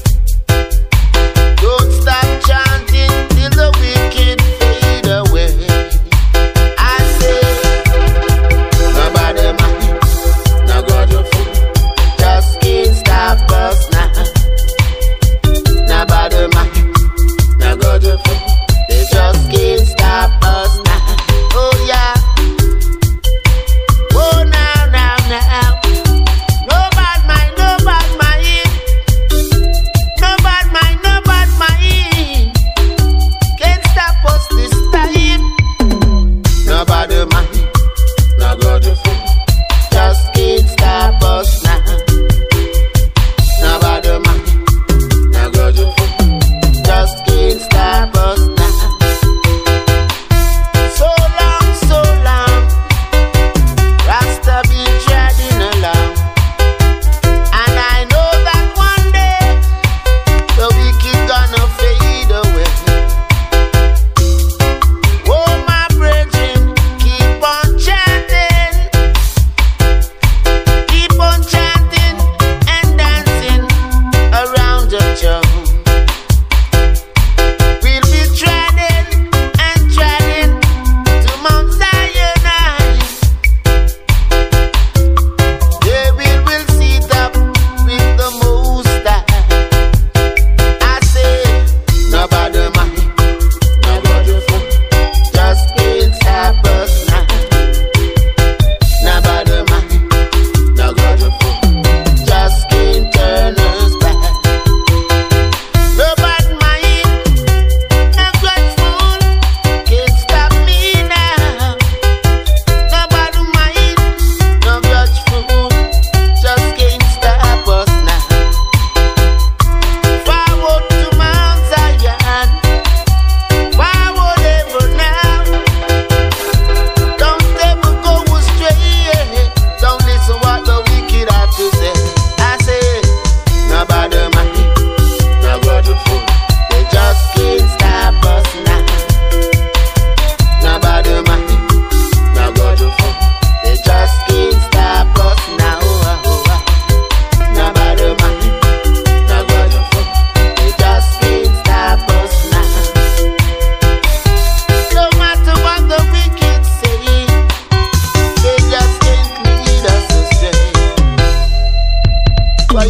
Don't stop chanting till the wicked fade away. I say, nobody man, no God to fool. Just can't stop us now. Nobody man, no God to fool. They just can't stop us now. Oh yeah. Oh now. No bad mind, no bad mind. No bad mind, no bad mind. Can't stop us this time. Nobody mind, no God to fool. Just can't stop us now. Nobody mind, no God to fool. Just can't stop us now. So long, Rasta be treading along. And I know that one day the wicked gonna fade away. Oh my brethren, keep on chanting and dancing around the throne. We'll be treading to Mount Zion. Yeah, we will sit up with the Most High. I say, nobody mind, nobody fool. Just can't stop us now. Nobody mind, nobody fool. Just can't turn us back. Nobody mind, nobody fool. Can't stop me now. Nobody mind, nobody fool. Just can't stop us now. Forward to Mount Zion, forward ever now. Don't ever go astray. Don't listen what the wicked have to say. I say, nobody mind, nobody fool. They just can't stop us now. Nobody mind, nobody fool. They just can't stop us now. Nobody mind, nobody fool. They just can't stop us now. No matter what the wicked say, they just can't lead us astray. Why?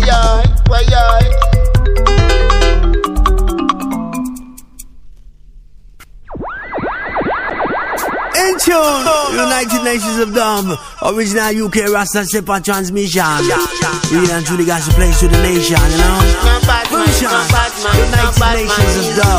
In tune, United Nations of Dub, original UK Rasta Sepa transmission. Real and truly got to place to the nation, you know. Version, United Nations of Dub.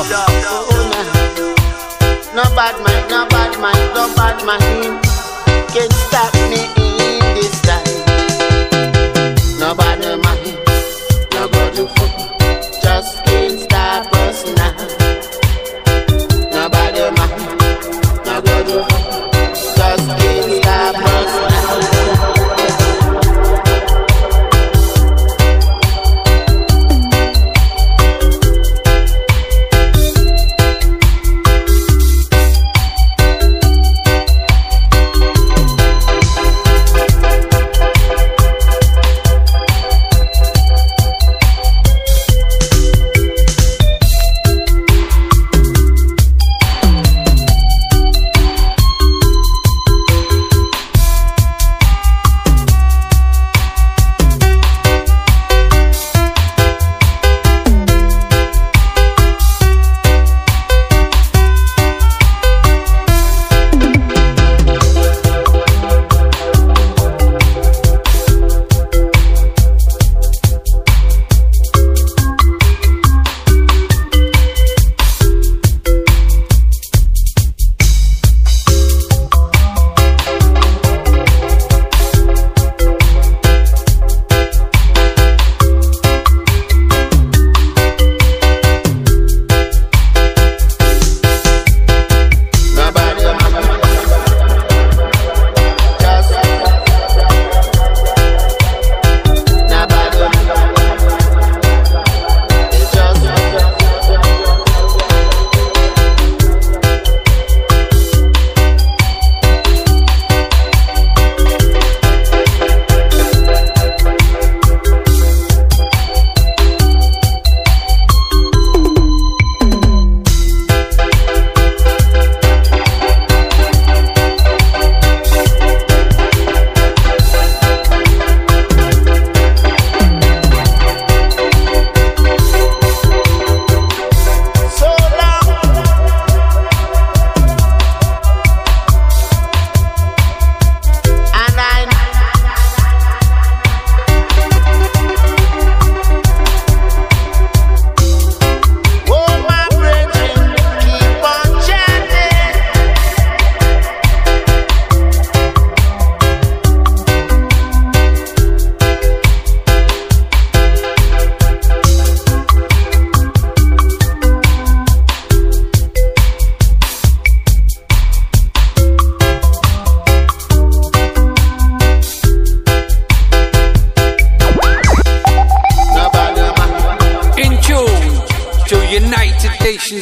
No bad mind, no bad mind, no bad mind. Can't stop me in this time. No bad mind, no God to fool. Just can't stop us now. No bad mind, no God to fool. Just can't stop us now.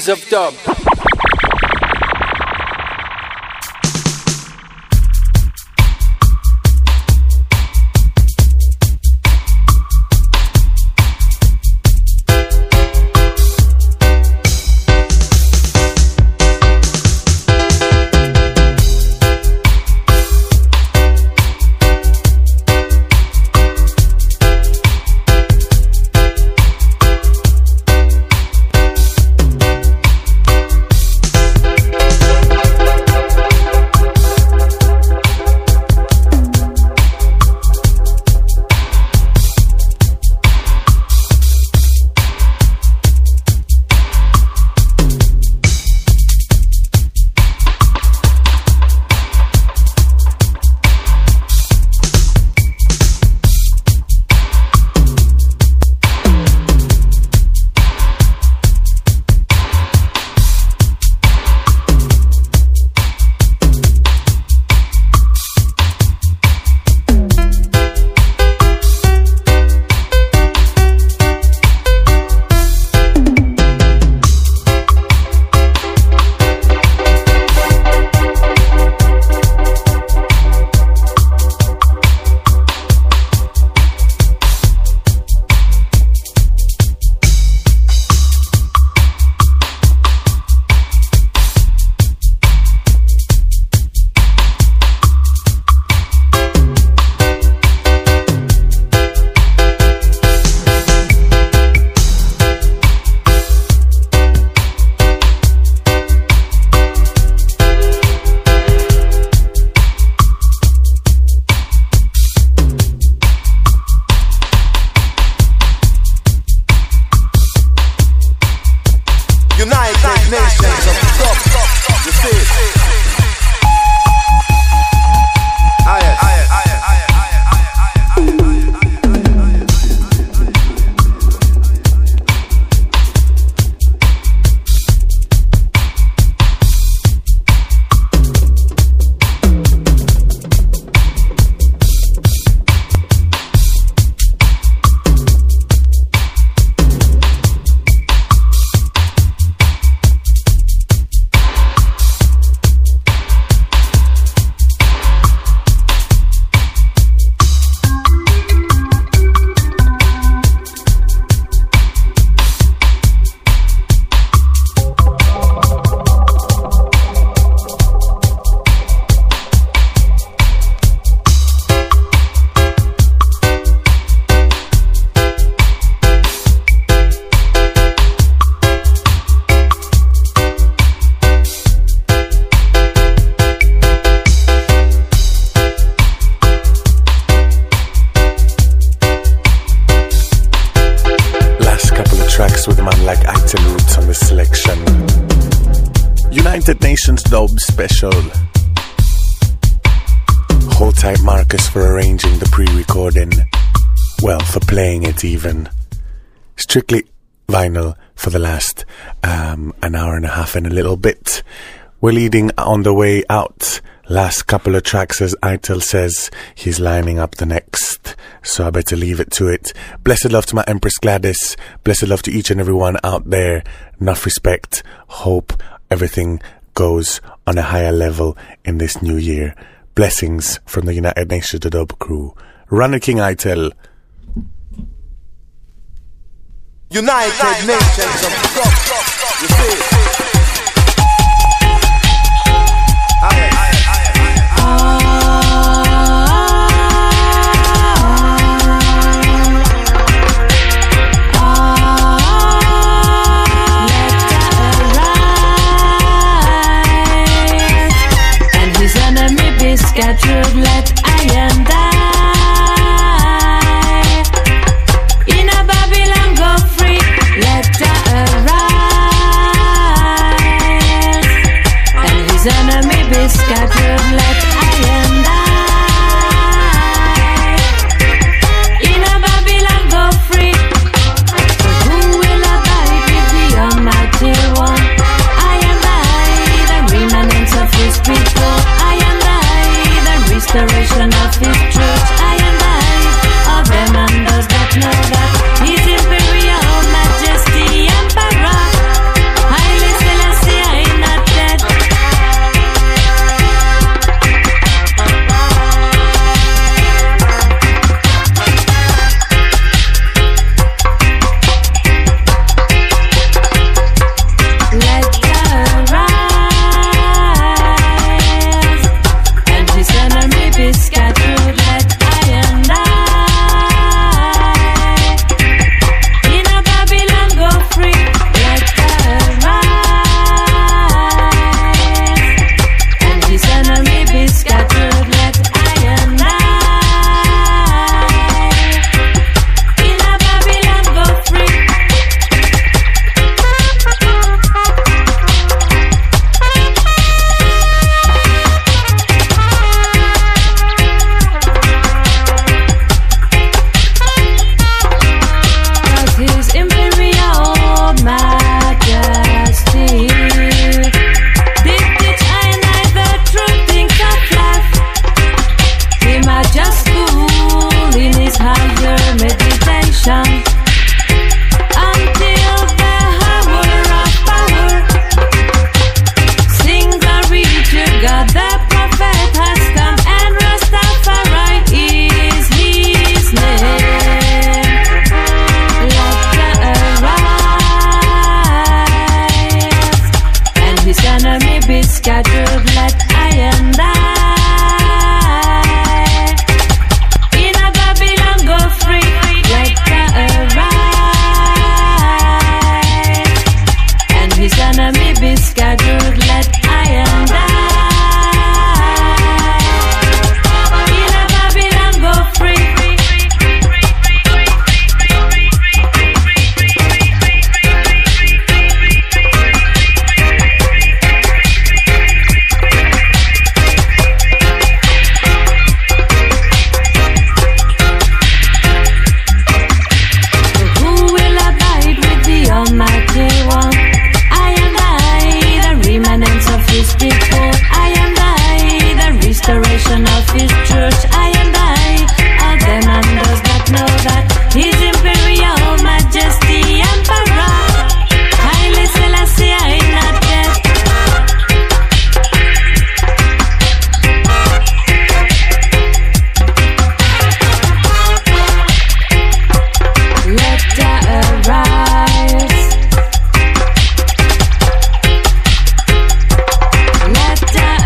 Nations of Dub. United Nations Dub Special. Hold tight, Marcus, for arranging the pre-recording. Well, for playing it even. Strictly vinyl for the last an hour and a half and a little bit. We're leading on the way out. Last couple of tracks, as Itel says, he's lining up the next, so I better leave it to it. Blessed love to my Empress Gladys. Blessed love to each and everyone out there. Enough respect. Hope everything goes on a higher level in this new year. Blessings from the United Nations the Dub crew. Runner King Itel. United Nations of Dub. You see? Scattered, let I and I in a Babylon go free, let I arise, and his enemy be scattered, let I and I in a Babylon go free. But who will abide with the Almighty One? I and I, the remnants of his people. Restoration of his church, I and I, all them and those that know that his imperial majesty emperor, highly be scheduled, let I and I in a Babylon go free, let Jah arrive, and his enemy be scheduled, let I and I in a Babylon go free. Restoration of his church, I and I, all them and those that know that his imperial majesty emperor, Haile Selassie, I not dead. Let Jah arise. Let Jah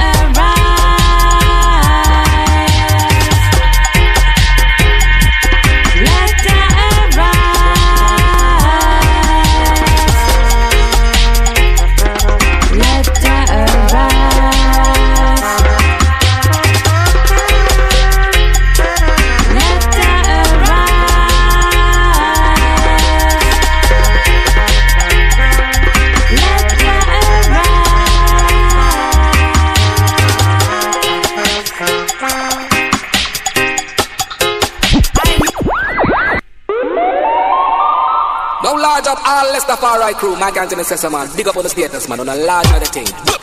all Rastafari crew, my gang to the Sessa man. Big up on the status man, on a large other thing.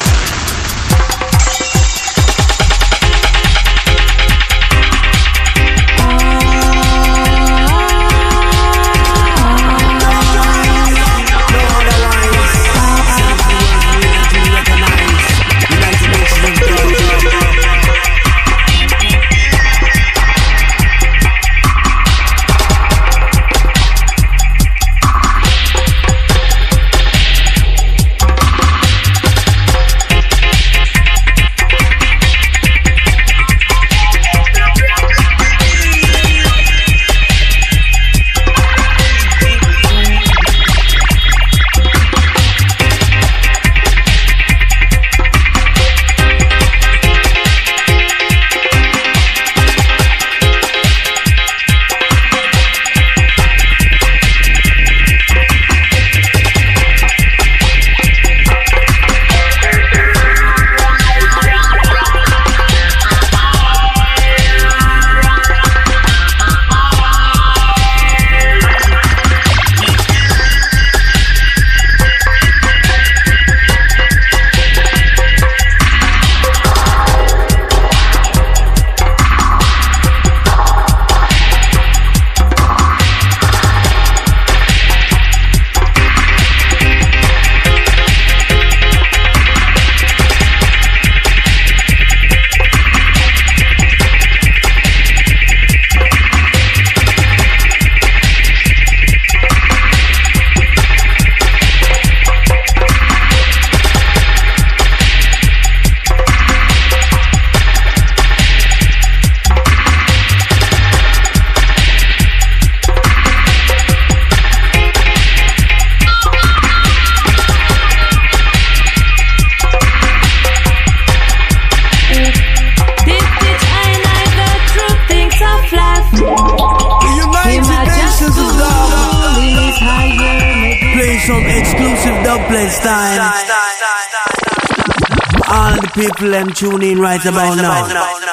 All the people them tune in right about now.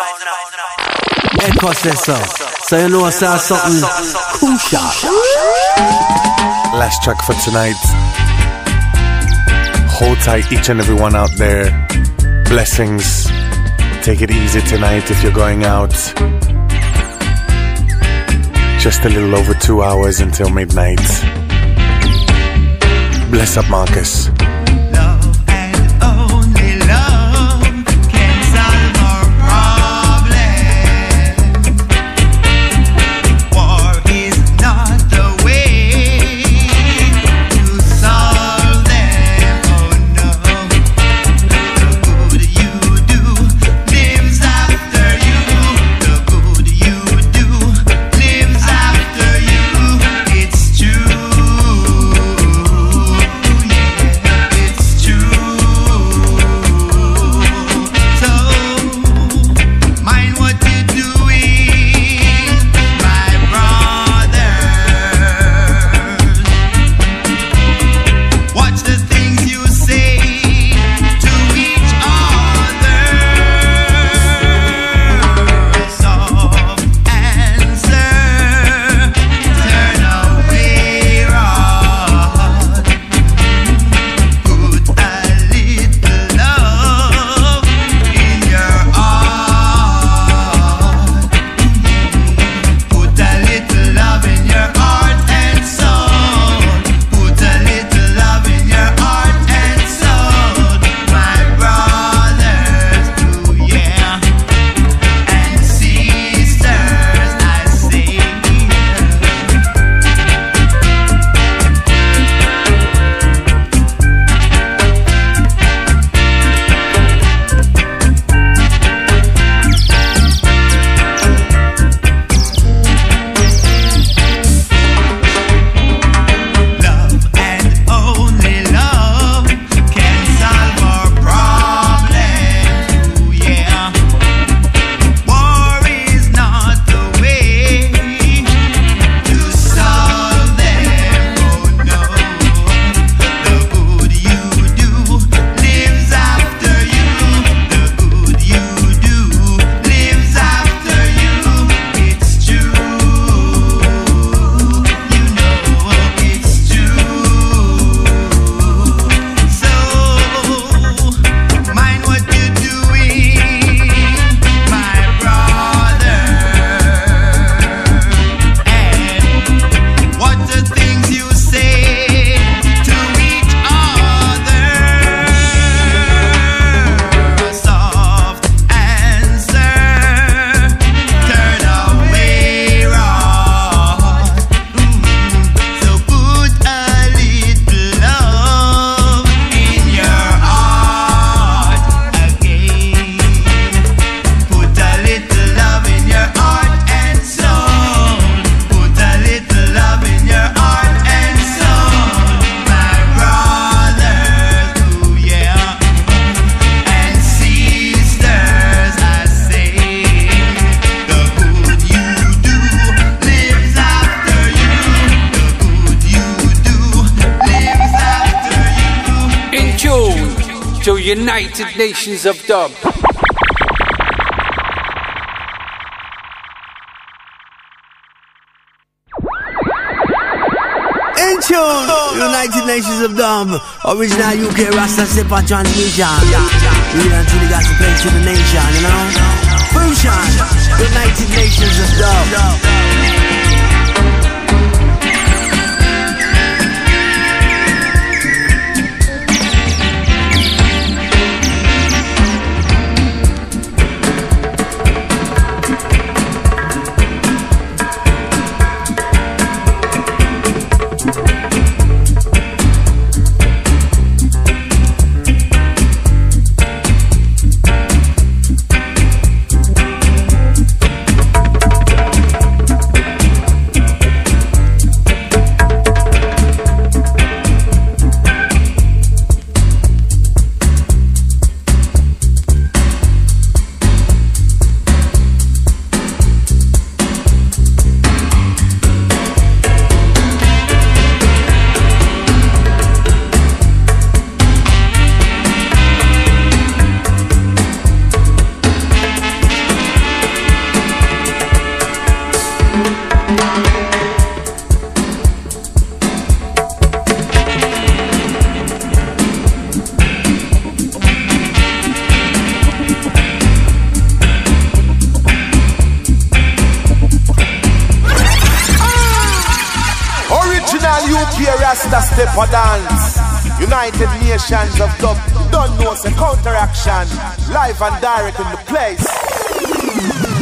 Echo says so. So you know I saw something crucial. Last track for tonight. Hold tight, each and every one out there. Blessings. Take it easy tonight if you're going out. Just a little over 2 hours until midnight. Bless up, Marcus. United Nations of Dub. In tune, United Nations of Dub. Original UK Rasta step on transmission. We done truly got to play to the nation, you know. Fusion, United Nations of Dub. Step or dance, United Nations of Dub. Don't know it's a counteraction, live and direct in the place.